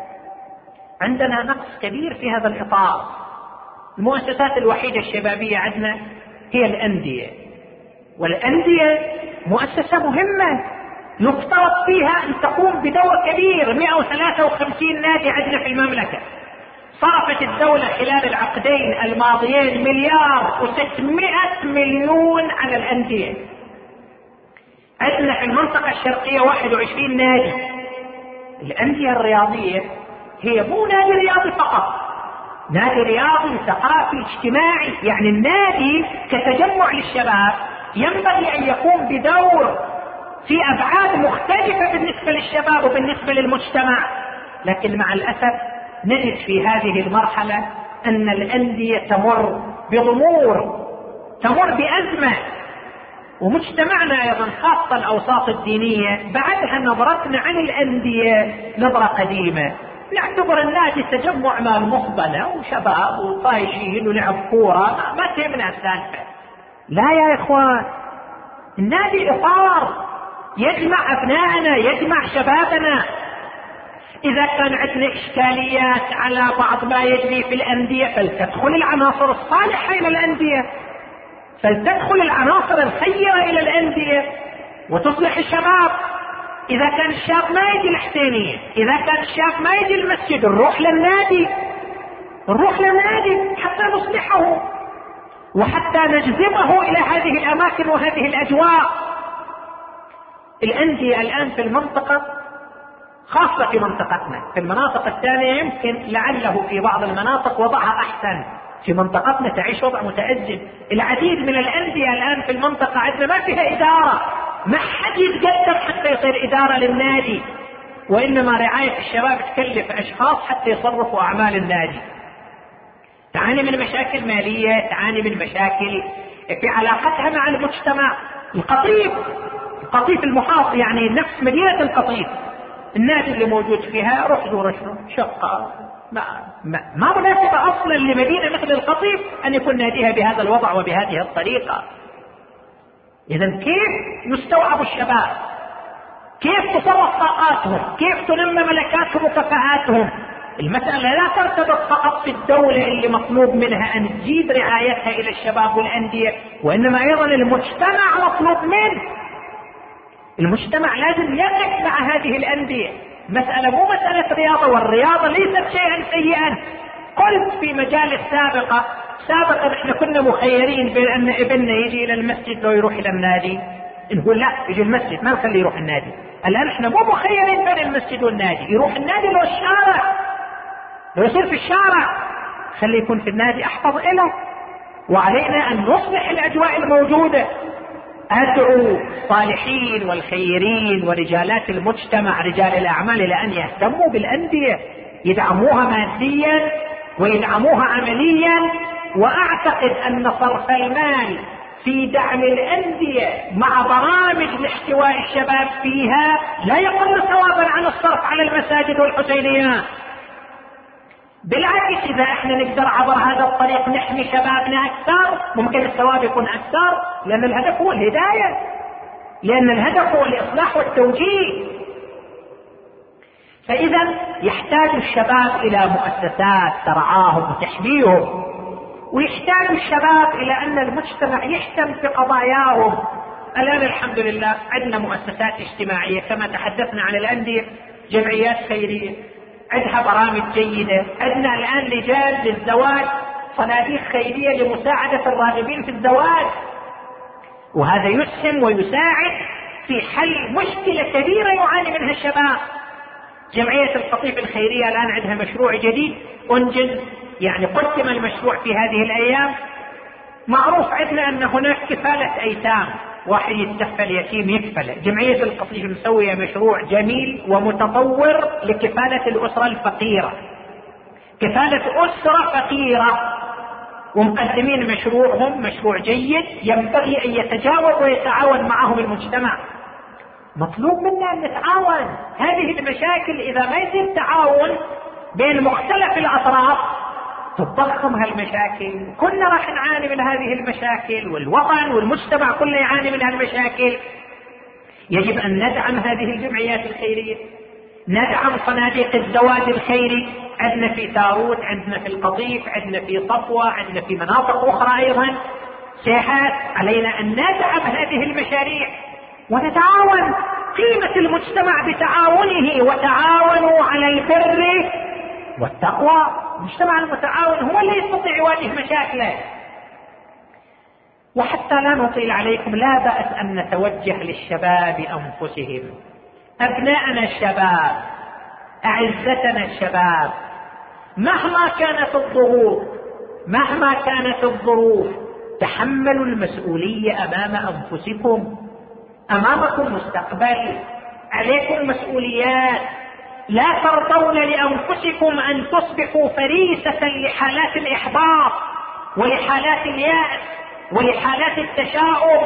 عندنا نقص كبير في هذا الإطار. المؤسسات الوحيدة الشبابية عندنا هي الأندية، والأندية مؤسسة مهمة يفترض فيها أن تقوم بدور كبير. مئة وثلاثة وخمسين نادي عندنا في المملكة، صرفت الدولة خلال العقدين الماضيين مليار وستمائة مليون على الأندية. عندنا في المنطقة الشرقية واحد وعشرين نادي. الأندية الرياضية هي مو نادي رياضي فقط، نادي رياضي ثقافي اجتماعي. يعني النادي كتجمع للشباب ينبغي أن يقوم بدور في أبعاد مختلفة بالنسبة للشباب وبالنسبة للمجتمع. لكن مع الأسف نجد في هذه المرحلة أن الأندية تمر بضمور، تمر بأزمة. ومجتمعنا أيضا خاصة الأوساط الدينية بعدها نظرتنا عن الأندية نظرة قديمة، نعتبر النادي تجمع مال مصبلة وشباب وطايشين ولعب كورة، ما تهمنا السالفة. لا يا إخوان، النادي إطار يجمع أبنائنا، يجمع شبابنا. إذا كان عندنا إشكاليات على بعض ما يجري في الأندية فلتدخل العناصر الصالحة إلى الأندية، فلتدخل العناصر الخيرة إلى الأندية وتصلح الشباب. إذا كان الشاب ما يجي الحسينية، إذا كان الشاب ما يجي المسجد، نروح للنادي، نروح للنادي حتى نصلحه وحتى نجذبه إلى هذه الأماكن وهذه الأجواء. الأندية الآن في المنطقة، خاصة في منطقتنا، في المناطق الثانية يمكن لعله في بعض المناطق وضعها أحسن، في منطقتنا تعيش وضع متأزم. العديد من الأندية الآن في المنطقة عندنا ما فيها إدارة، ما حد يتقدم حتى يصير إدارة للنادي، وإنما رعاية الشباب تكلف أشخاص حتى يصرفوا أعمال النادي. تعاني من مشاكل مالية، تعاني من مشاكل في علاقتها مع المجتمع. القطيف، القطيف المحاط يعني نفس مدينة القطيف، النادي اللي موجود فيها روح زور شقة ما, ما, ما مناسبة أصلا لمدينة مثل القطيف أن يكون ناديها بهذا الوضع وبهذه الطريقة. إذن كيف يستوعب الشباب؟ كيف تصرف طاقاتهم؟ كيف تنمى ملكاتهم وكفاءاتهم؟ المسألة لا ترتبط فقط في الدولة اللي مطلوب منها أن تزيد رعايتها إلى الشباب والأندية، وإنما أيضا المجتمع مطلوب منه. المجتمع لازم يقف مع هذه الأندية. مسألة مو مسألة رياضة، والرياضة ليست شيئا سيئا. قلت في مجال السابقة سابقا احنا كنا مخيرين بين أن ابننا يجي إلى المسجد لو يروح إلى النادي، نقول لا يجي المسجد ما نخليه يروح النادي. الآن احنا مو مخيرين بين المسجد والنادي، يروح النادي لو الشارع، لو يصير في الشارع خليه يكون في النادي أحفظ إله. وعلينا أن نصلح الأجواء الموجودة. أدعو الصالحين والخيرين ورجالات المجتمع، رجال الأعمال، إلى أن يهتموا بالأندية، يدعموها ماديا ويدعموها عمليا. وأعتقد أن صرف المال في دعم الأندية مع برامج لاحتواء الشباب فيها لا يقل ثوابا عن الصرف على المساجد والحسينيات. بالعكس، إذا احنا نقدر عبر هذا الطريق نحمي شبابنا أكثر ممكن الثواب يكون أكثر، لأن الهدف هو الهداية، لأن الهدف هو الإصلاح والتوجيه. فإذا يحتاج الشباب إلى مؤسسات ترعاهم وتحميهم، ويحتاج الشباب إلى أن المجتمع يهتم في قضاياهم. الآن الحمد لله عندنا مؤسسات اجتماعية كما تحدثنا عن الأندية، جمعيات خيرية، عندها برامج جيدة. عندنا الآن لجان للزواج، صناديق خيرية لمساعدة الراغبين في الزواج، وهذا يسهم ويساعد في حل مشكلة كبيرة يعاني منها الشباب. جمعية القطيف الخيرية الآن عندها مشروع جديد أنجز، يعني قدم المشروع في هذه الأيام. معروف عندنا أن هناك كفالة أيتام، واحد يتكفل يتيم يكفله. جمعية القطيف مسوية مشروع جميل ومتطور لكفالة الأسرة الفقيرة، كفالة أسرة فقيرة، ومقدمين مشروعهم مشروع جيد ينبغي أن يتجاوب ويتعاون معهم المجتمع. مطلوب منا أن نتعاون. هذه المشاكل إذا ما يصير تعاون بين مختلف الأطراف تتضخم هالمشاكل، كلنا راح نعاني من هذه المشاكل، والوطن والمجتمع كله يعاني من هالمشاكل. يجب أن ندعم هذه الجمعيات الخيرية، ندعم صناديق الزواج الخيري. عندنا في تاروت، عندنا في القطيف، عندنا في صفوة، عندنا في مناطق أخرى أيضا ساحات. علينا أن ندعم هذه المشاريع ونتعاون. قيمة المجتمع بتعاونه، وتعاونوا على البر والتقوى. المجتمع المتعاون هو اللي يستطيع يواجه مشاكله. وحتى لا نطيل عليكم، لا بأس أن نتوجه للشباب أنفسهم. أبناءنا الشباب، أعزتنا الشباب، مهما كانت الظروف مهما كانت الظروف تحملوا المسؤولية أمام أنفسكم. أمامكم مستقبل، عليكم مسؤوليات. لا ترضون لأنفسكم أن تصبحوا فريسة لحالات الإحباط ولحالات اليأس ولحالات التشاؤم.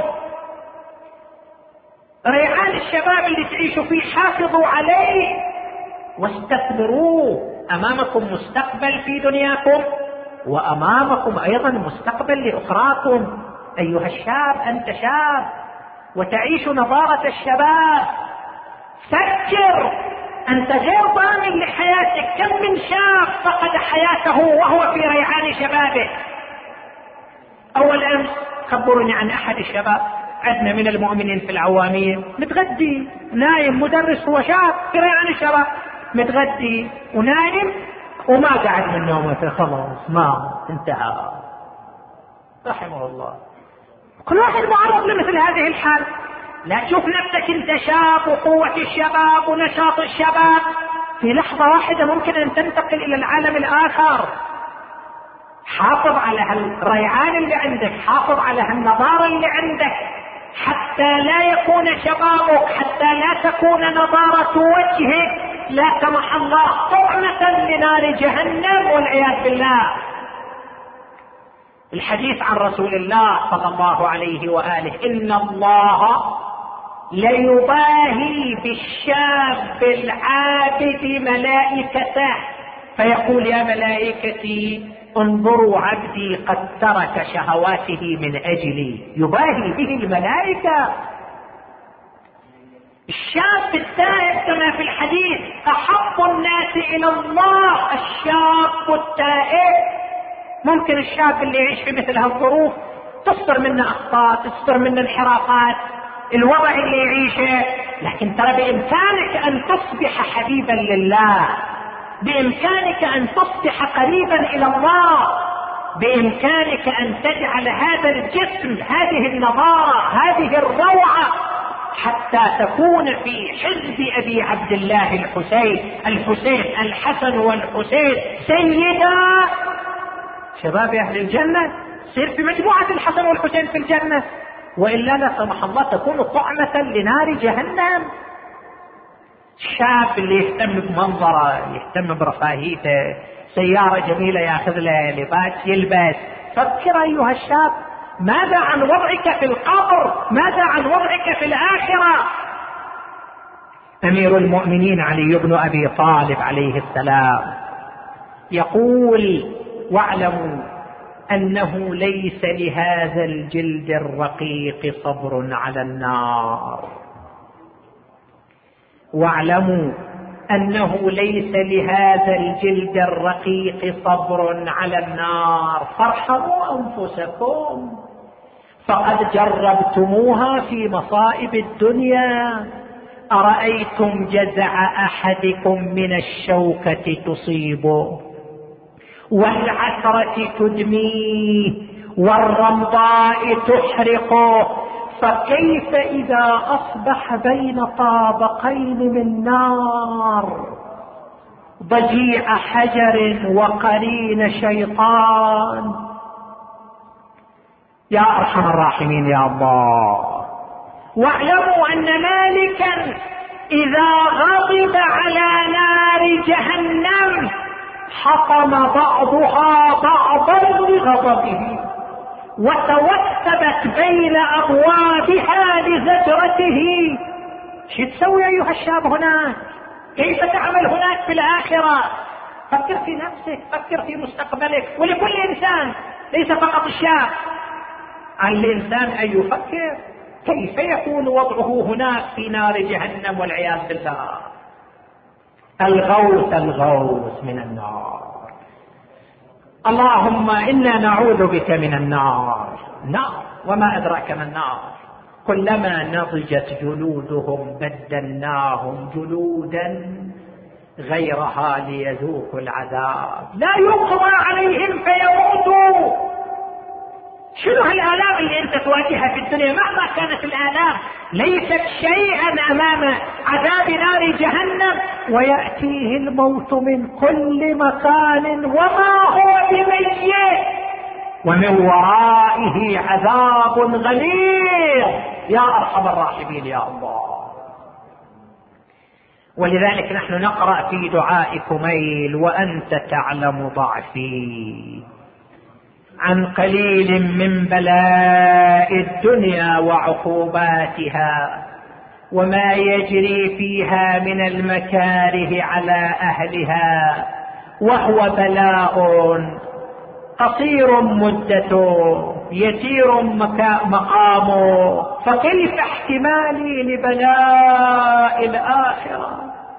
ريعان الشباب اللي تعيشوا فيه حافظوا عليه واستثمروه. أمامكم مستقبل في دنياكم، وأمامكم أيضا مستقبل لأخراكم. أيها الشاب، أنت شاب وتعيش نضارة الشباب. فكر، أنت غير ضامن لحياتك. كم من شاب فقد حياته وهو في ريعان شبابه. أول أمس خبرني عن أحد الشباب عندنا من المؤمنين في العوامية، متغدي نايم، مدرس، هو شاب في ريعان الشباب، متغدي ونايم وما قاعد من نومته، خلاص ما انتهى رحمه الله. كل واحد معرض لمثل هذه الحال. لا تشوف نفسك انت شاب وقوة الشباب ونشاط الشباب، في لحظة واحدة ممكن ان تنتقل الى العالم الاخر. حافظ على هالريعان اللي عندك، حافظ على هالنضارة اللي عندك، حتى لا يكون شبابك، حتى لا تكون نضارة وجهك لا سمح الله طعنة لنار جهنم والعياذ بالله. الحديث عن رسول الله صلى الله عليه وآله: إن الله ليباهي بالشاب العابد ملائكته فيقول: يا ملائكتي انظروا عبدي قد ترك شهواته من أجلي. يباهي به الملائكة. الشاب التائب كما في الحديث: أحب الناس إلى الله الشاب التائب. ممكن الشاب اللي يعيش في مثل هالظروف تصدر منه أخطاء، تصدر منه انحرافات، الوضع اللي يعيشه، لكن ترى بإمكانك أن تصبح حبيبا لله، بإمكانك أن تصبح قريبا إلى الله، بإمكانك أن تجعل هذا الجسم، هذه النضارة، هذه الروعة، حتى تكون في حزب أبي عبد الله الحسين الحسين الحسن والحسين سيدا شباب أهل الجنة. سير في مجموعة الحسن والحسين في الجنة، وإلا لا سمح الله تكون طعمة لنار جهنم. الشاب اللي يهتم بمنظره، يهتم برفاهيته، سيارة جميلة ياخذ له، لباس يلبس، فكر أيها الشاب: ماذا عن وضعك في القبر؟ ماذا عن وضعك في الآخرة؟ أمير المؤمنين علي بن أبي طالب عليه السلام يقول: واعلموا أنه ليس لهذا الجلد الرقيق صبر على النار. واعلموا أنه ليس لهذا الجلد الرقيق صبر على النار، فارحموا أنفسكم، فقد جربتموها في مصائب الدنيا، أرأيتم جزع أحدكم من الشوكة تصيبه والعثرة تدميه والرمضاء تحرقه، فكيف إذا أصبح بين طابقين من نار ضجيع حجر وقرين شيطان؟ يا أرحم الراحمين يا الله. واعلموا أن مالكا إذا غضب على نار جهنم حطم بعضها بعضا لغضبه وتوثبت بين أبوابها لزجرته. شو تسوي أيها الشاب هناك؟ كيف تعمل هناك في الآخرة؟ فكر في نفسك، فكر في مستقبلك، ولكل إنسان ليس فقط الشاب. على الإنسان أن يفكر كيف يكون وضعه هناك في نار جهنم والعياذ بالله. الغوث الغوث من النار. اللهم إنا نعوذ بك من النار. نار وما أدراك ما النار. كلما نضجت جلودهم بدلناهم جلودا غيرها ليذوقوا العذاب لا يقضى عليهم فيموتوا. شنو هالآلام اللي انت تواجهها في الدنيا؟ مهما كانت الآلام ليست شيئا امام عذاب نار جهنم. ويأتيه الموت من كل مكان وما هو بميت ومن ورائه عذاب غليظ. يا أرحم الراحمين يا الله. ولذلك نحن نقرأ في دعاء كميل وأنت تعلم ضعفي عن قليل من بلاء الدنيا وعقوباتها وما يجري فيها من المكاره على أهلها، وهو بلاء قصير مدته يسير مقامه، فكيف احتمالي لبلاء الآخرة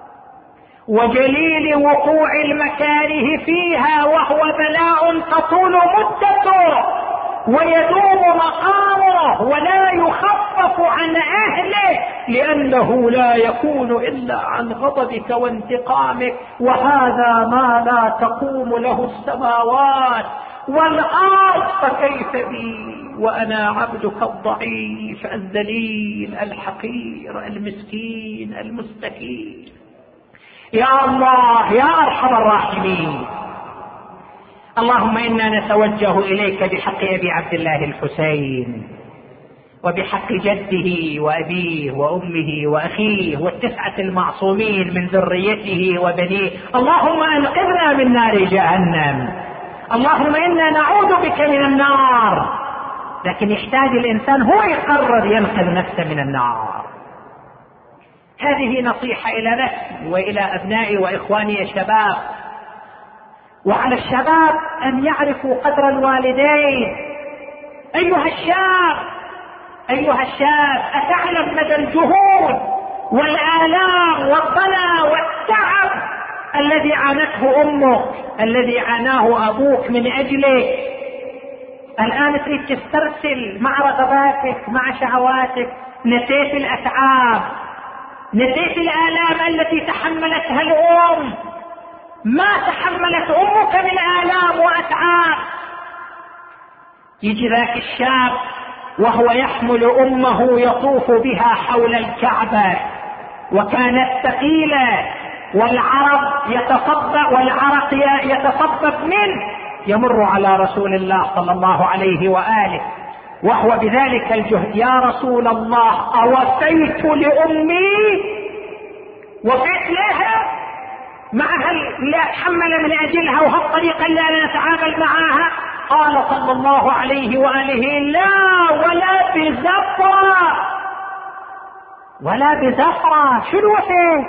وجليل وقوع المكاره فيها وهو بلاء تطول مدته ويدوم مقامه ولا يخفف عن أهله، لأنه لا يكون إلا عن غضبك وانتقامك، وهذا ما لا تقوم له السماوات والأرض. فكيف بي وأنا عبدك الضعيف الذليل الحقير المسكين المستكين؟ يا الله يا أرحم الراحمين. اللهم إنا نتوجه إليك بحق أبي عبد الله الحسين وبحق جده وأبيه وأمه وأخيه والتسعة المعصومين من ذريته وبنيه. اللهم أنقذنا من نار جهنم. اللهم إنا نعوذ بك من النار. لكن يحتاج الإنسان هو يقرر ينقذ نفسه من النار. هذه نصيحة إلى نفسي وإلى أبنائي وإخواني الشباب. وعلى الشباب أن يعرفوا قدر الوالدين. أيها الشاب أيها الشاب أتعلم مدى الجهود والآلام والضنا والتعب الذي عانته أمك، الذي عاناه أبوك من أجلك؟ الآن تريد تسترسل مع رغباتك مع شهواتك، نسيت الأتعاب، نسيت الآلام التي تحملتها الأم. ما تحملت أمك من آلام وأتعاب. يجي ذاك الشاب وهو يحمل أمه يطوف بها حول الكعبة وكانت ثقيلة والعرق يتصبب والعرق يتصبب منه، يمر على رسول الله صلى الله عليه وآله وهو بذلك الجهد: يا رسول الله أوفيت لأمي؟ وفيت لها معها اللي أتحمل من أجلها وهالطريقة اللي أنا أتعامل معها؟ قال صلى الله عليه وآله: لا ولا بزفرة ولا بزفرة. شنو فيه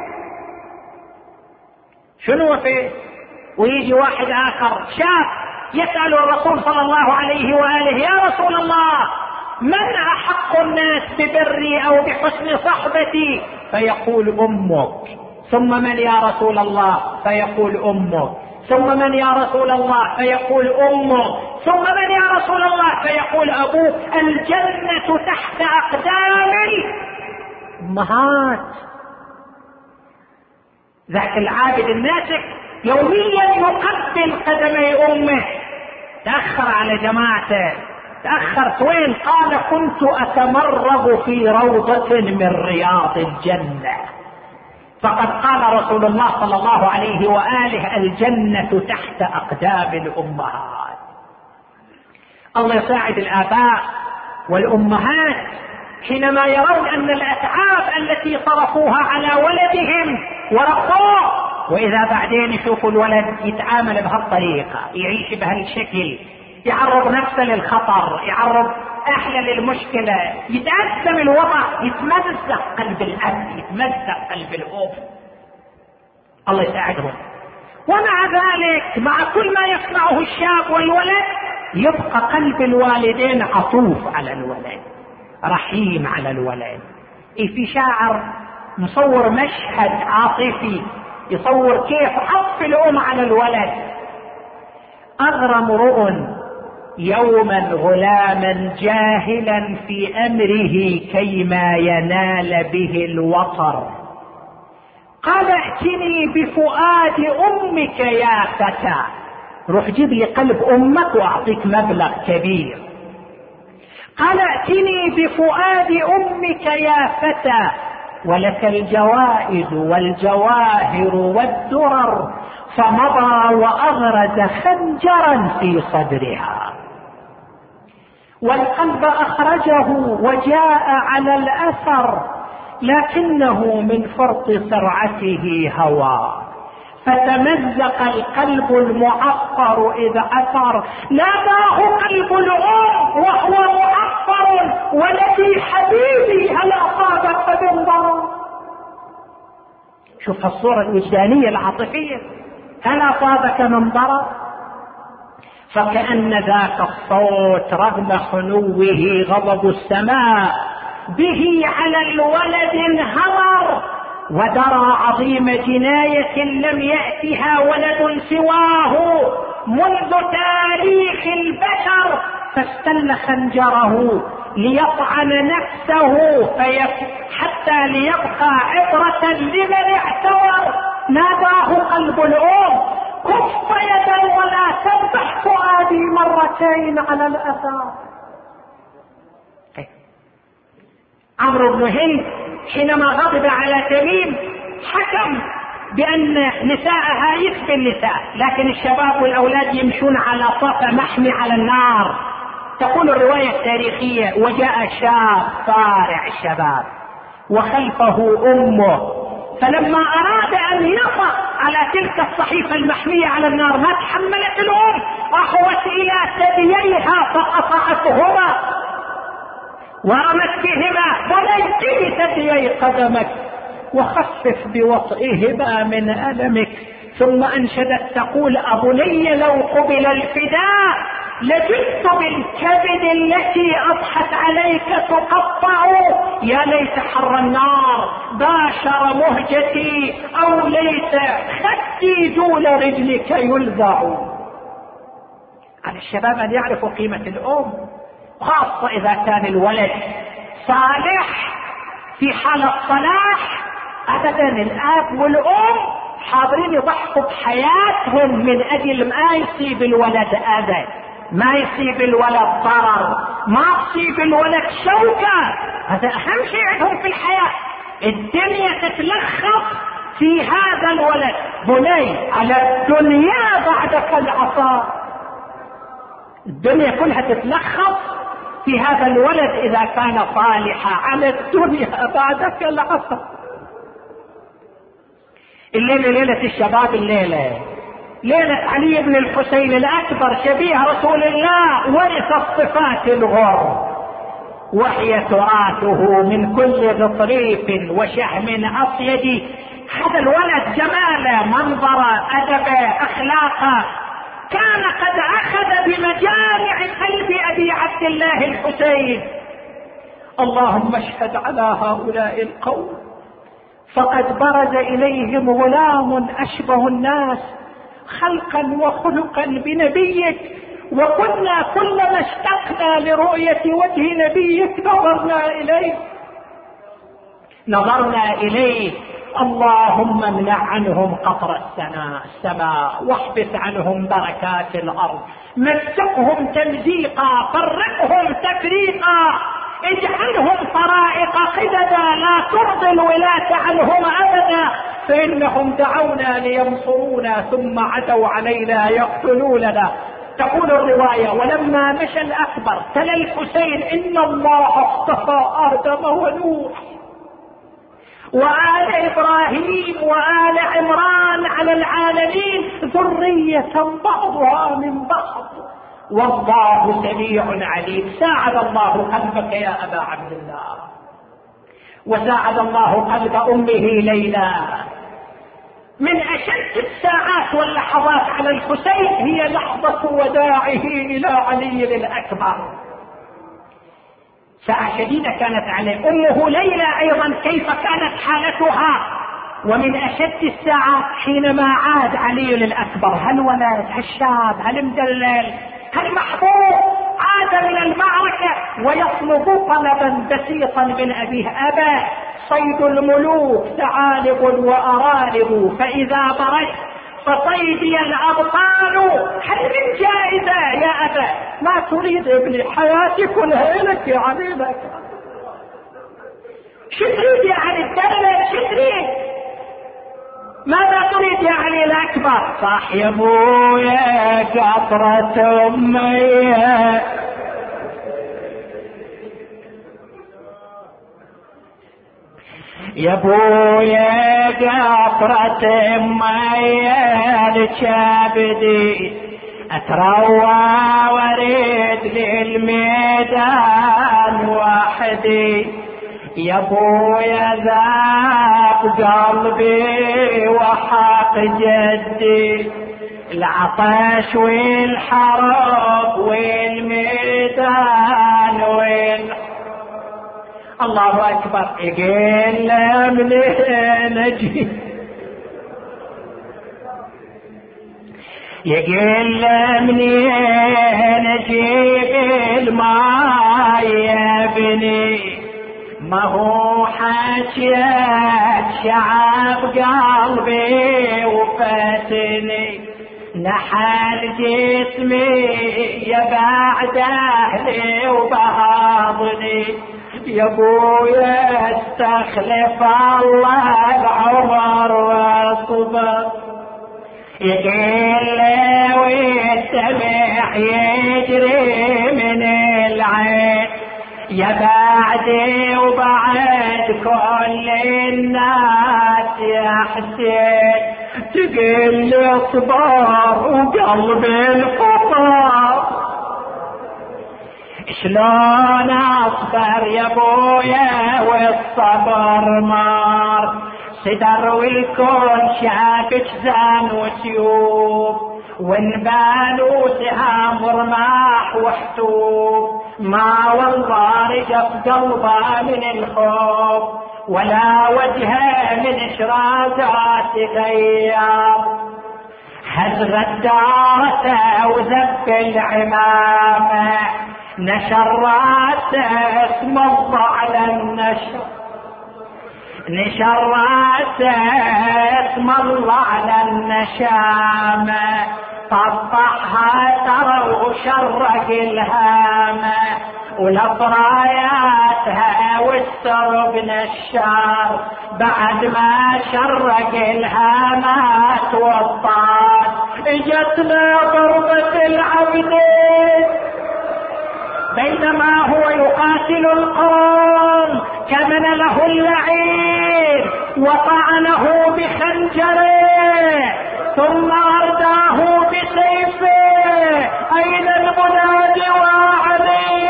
شنو فيه ويجي واحد آخر شاب يسأل الرسول صلى الله عليه وآله: يا رسول الله من أحق الناس ببري أو بحسن صحبتي؟ فيقول أمك. ثم من يا رسول الله؟ فيقول أمك. ثم من يا رسول الله؟ فيقول أمك. ثم من يا رسول الله؟ فيقول أبوك. الجنة تحت أقدام الأمهات. ذاك العابد الناسك يوميا يقبل قدمي امه. تأخر على جماعته، تأخرت وين؟ قال كنت أتمرغ في روضة من رياض الجنة. فقد قال رسول الله صلى الله عليه وآله الجنة تحت أقدام الأمهات. الله يساعد الآباء والأمهات حينما يرون أن الأتعاب التي صرفوها على ولدهم وربوه، وإذا بعدين يشوفوا الولد يتعامل بهالطريقة، يعيش بهالشكل، يعرض نفسه للخطر، يعرض أهله للمشكلة، يتأثم الوضع، يتمزق قلب الأب، يتمزق قلب الأم. الله يساعدهم. ومع ذلك مع كل ما يصنعه الشاب والولد يبقى قلب الوالدين عطوف على الولد، رحيم على الولد. إيه في شاعر مصور مشهد عاطفي، يصور كيف عطف الأم على الولد. أغرى امرؤ يوما غلاما جاهلا في أمره كيما ينال به الوطر. قال ائتني بفؤاد أمك يا فتى، روح جيب لي قلب أمك وأعطيك مبلغ كبير. قال ائتني بفؤاد أمك يا فتى ولك الجوائز والجواهر والدرر. فمضى وأغرز خنجرا في صدرها، والقلب أخرجه وجاء على الأثر، لكنه من فرط سرعته هوى، فتمزق القلب المعطر إذ عثر. ناداه قلب الأم وهو معطر، ولدي حبيبي هل أصابك بنظر. شوف الصورة الوجدانية العاطفية، هل أصابك منظرة؟ فكأن ذاك الصوت رغم خنوه غضب السماء به على الولد انهمر، ودرى عظيم جناية لم يأتها ولد سواه منذ تاريخ البشر، فاستل خنجره ليطعن نفسه حتى ليبقى عبرة لمن اعتبر. ناداه قلب الأم كف يدا ولا تذبح فؤادي مرتين على الأثر. عمرو بن هند حينما غضب على تميم حكم بأن نساءها يكفي النساء، لكن الشباب والأولاد يمشون على صف محمي على النار. تقول الرواية التاريخية وجاء شاب صارع الشباب وخلفه أمه، فلما أراد أن يقع على تلك الصحيفة المحمية على النار ما تحملت الأم، أحوت إلى ثدييها فقطعتهما ورمت بهما بنيت بثديي قدمك وخفف بوطئهما من ألمك. ثم أنشدت تقول أبني لو قبل الفداء لجدت بالكبد التي أضحت عليك تقطع. يا ليت حر النار باشر مهجتي، أو ليت خدي دون رجلك يلذع. على الشباب أن يعرفوا قيمة الأم، خاصة إذا كان الولد صالح في حالة صلاح. أبدا الآب والأم حاضرين يضحوا بحياتهم من أجل ما يصيب الولد أذى، ما يصيب الولد ضرر، ما يصيب الولد شوكة. هذا أهم شيء عندهم في الحياة. الدنيا تتلخص في هذا الولد. بني على الدنيا بعدك العصا، الدنيا كلها تتلخص في هذا الولد إذا كان صالحا. على الدنيا بعدك العصا. الليلة ليلة الشباب، الليلة ليلة علي بن الحسين الأكبر شبيه رسول الله، ورث الصفات الغر، وهي تراثه من كل غطريف وشهم أصيد. هذا الولد جماله، منظره، أدبه، أخلاقه، كان قد أخذ بمجامع قلب أبي عبد الله الحسين. اللهم اشهد على هؤلاء القوم، فقد برز إليهم غلام أشبه الناس خلقا وخلقا بنبيك، وكنا كلما اشتقنا لرؤية وجه نبيك نظرنا إليه نظرنا إليه اللهم امنع عنهم قطر السماء واحبس عنهم بركات الأرض، مزقهم تمزيقا، فرقهم تفريقا، اجعلهم طرائق قددا، لا ترضي الولاة عنهم أبدا، فإنهم دعونا لينصرونا ثم عتوا علينا يقتلوننا. تقول الرواية: ولما مشى الأكبر تلا الحسين: إن الله اصطفى آدم ونوح وآل إبراهيم وآل عمران على العالمين ذرية بعضها من بعض والله سميع عليم. ساعد الله قلبك يا أبا عبد الله، وساعد الله قلب أمه ليلى. من أشد الساعات واللحظات على الحسين هي لحظة وداعه إلى علي الأكبر. ساعة شديدة كانت عليه. أمه ليلى أيضا كيف كانت حالتها؟ ومن أشد الساعات حينما عاد علي الأكبر، هل ولد، هل شاب، هل مدلل، هل محبوب، عاد من المعركة ويطلب طلبا بسيطا من أبيه: أبا صيد الملوك ثعالب وأرانب، فإذا برشت فصيدي الأبطال، هل من جائزة يا أبا؟ ما تريد ابني؟ حياتي كلها لك يا علي لك. شو تريد يا علي الدلل؟ شو تريد؟ ماذا تريد يا علي الأكبر؟ صح يا ابويا قطرة أمي، يا ابويا قطرة أمي الكبدي، اتروى وريد للميدان وحدي، يا ابويا ذاب قلبي وحق جدي، العطش والحرب والميدان والحرب. الله أكبر. يقول منين أجي، يقول منين أجيب الماء يا ابني، ما هو حاجيات شعب قلبي وفتني، نحل جسمي يا بعد أهلي وبهاضني، يا ابويا استخلف الله العمر والصبر، يقل والدمع يجري من العين، يا بعدي وبعد كل الناس يا حسين، تقل صبر وقلبي الفطار، شلون اصبر يا ابويا والصبر مار، صدر والكون شاف جزان وسيوف، ونبال وسهام ورماح وحتوب، ما والله رجف قلبه من الخوف، ولا وجهه من اشراقات غياب، هز غدارته وزب العمامه، نشر راسه اسم الله على النشر، نشر راسه اسم الله على النشامه، طفحها ترى وشرق الهامه، ولبراياتها والسرب نشار، بعد ما شرق الهامات والطاد، اجتنا ضربة العبدين، بينما هو يقاتل القوم كمن له اللعين، وطعنه بخنجره ثم أرداه بسيفه، أين المنادي وعلي؟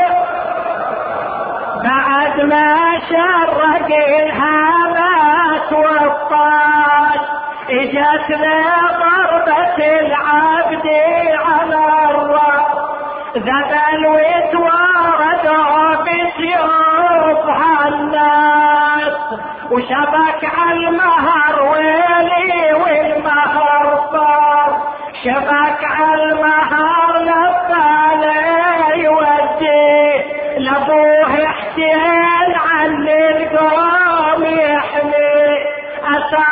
بعد ما شرق الهامات والطاد، اجتنا ضربة العبد على الرأس، ذبل وتوارد بسيوف الناس، وشبك على المهر ويلي والمهر صار، شبك على المهر لفاله يودي لابوه حسين عن القوم يحمي، أسى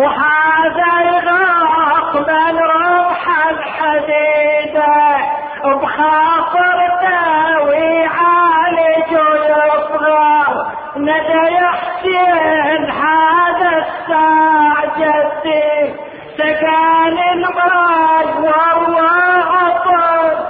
وهذا يغاق من روح الحديدة بخاطرته ويعالج ويصغر ندى يحسين هذا الساع جدي سقان الماي والله عطر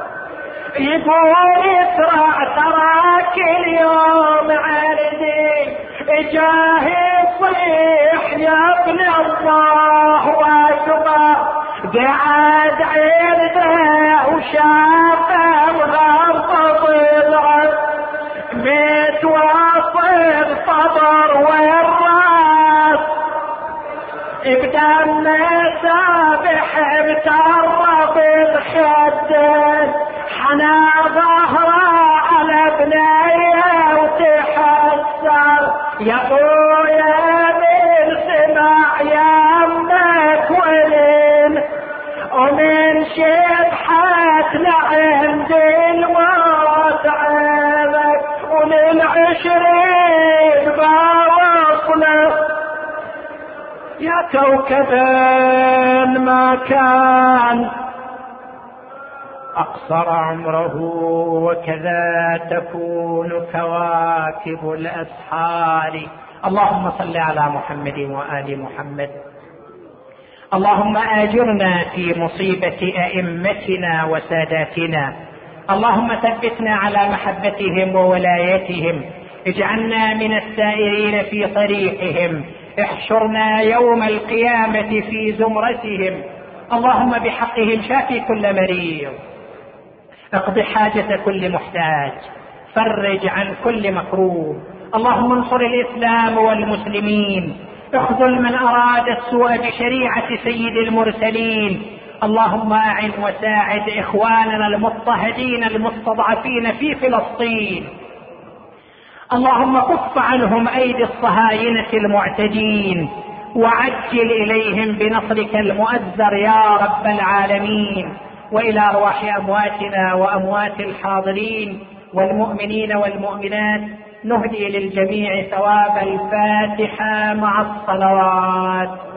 يقول يسرع تراك اليوم عندي جاهي صيح يا ابن الله واكبر قعد عنده وشافه مغطى العز متواصل صبر والراس بدم سابح بتعرف الخدين حنا ظهره على بنيه وتحسر يا ابويا من سمع يا امك ولين ومن شبحت لعند الموت عيبك ومن عشرين بوصله يا كوكبا ما كان أقصر عمره وكذا تكون كواكب الأسحار. اللهم صل على محمد وآل محمد. اللهم آجرنا في مصيبة أئمتنا وساداتنا. اللهم ثبتنا على محبتهم وولايتهم. اجعلنا من السائرين في طريقهم. احشرنا يوم القيامة في زمرتهم. اللهم بحقهم شافي كل مريض، اقض حاجة كل محتاج، فرج عن كل مكروب. اللهم انصر الإسلام والمسلمين، اخذل من أراد السوء بشريعة سيد المرسلين. اللهم أعن وساعد إخواننا المضطهدين المستضعفين في فلسطين. اللهم كف عنهم أيدي الصهاينة المعتدين وعجل إليهم بنصرك المؤزر يا رب العالمين. وإلى أرواح أمواتنا وأموات الحاضرين والمؤمنين والمؤمنات نهدي للجميع ثواب الفاتحة مع الصلوات.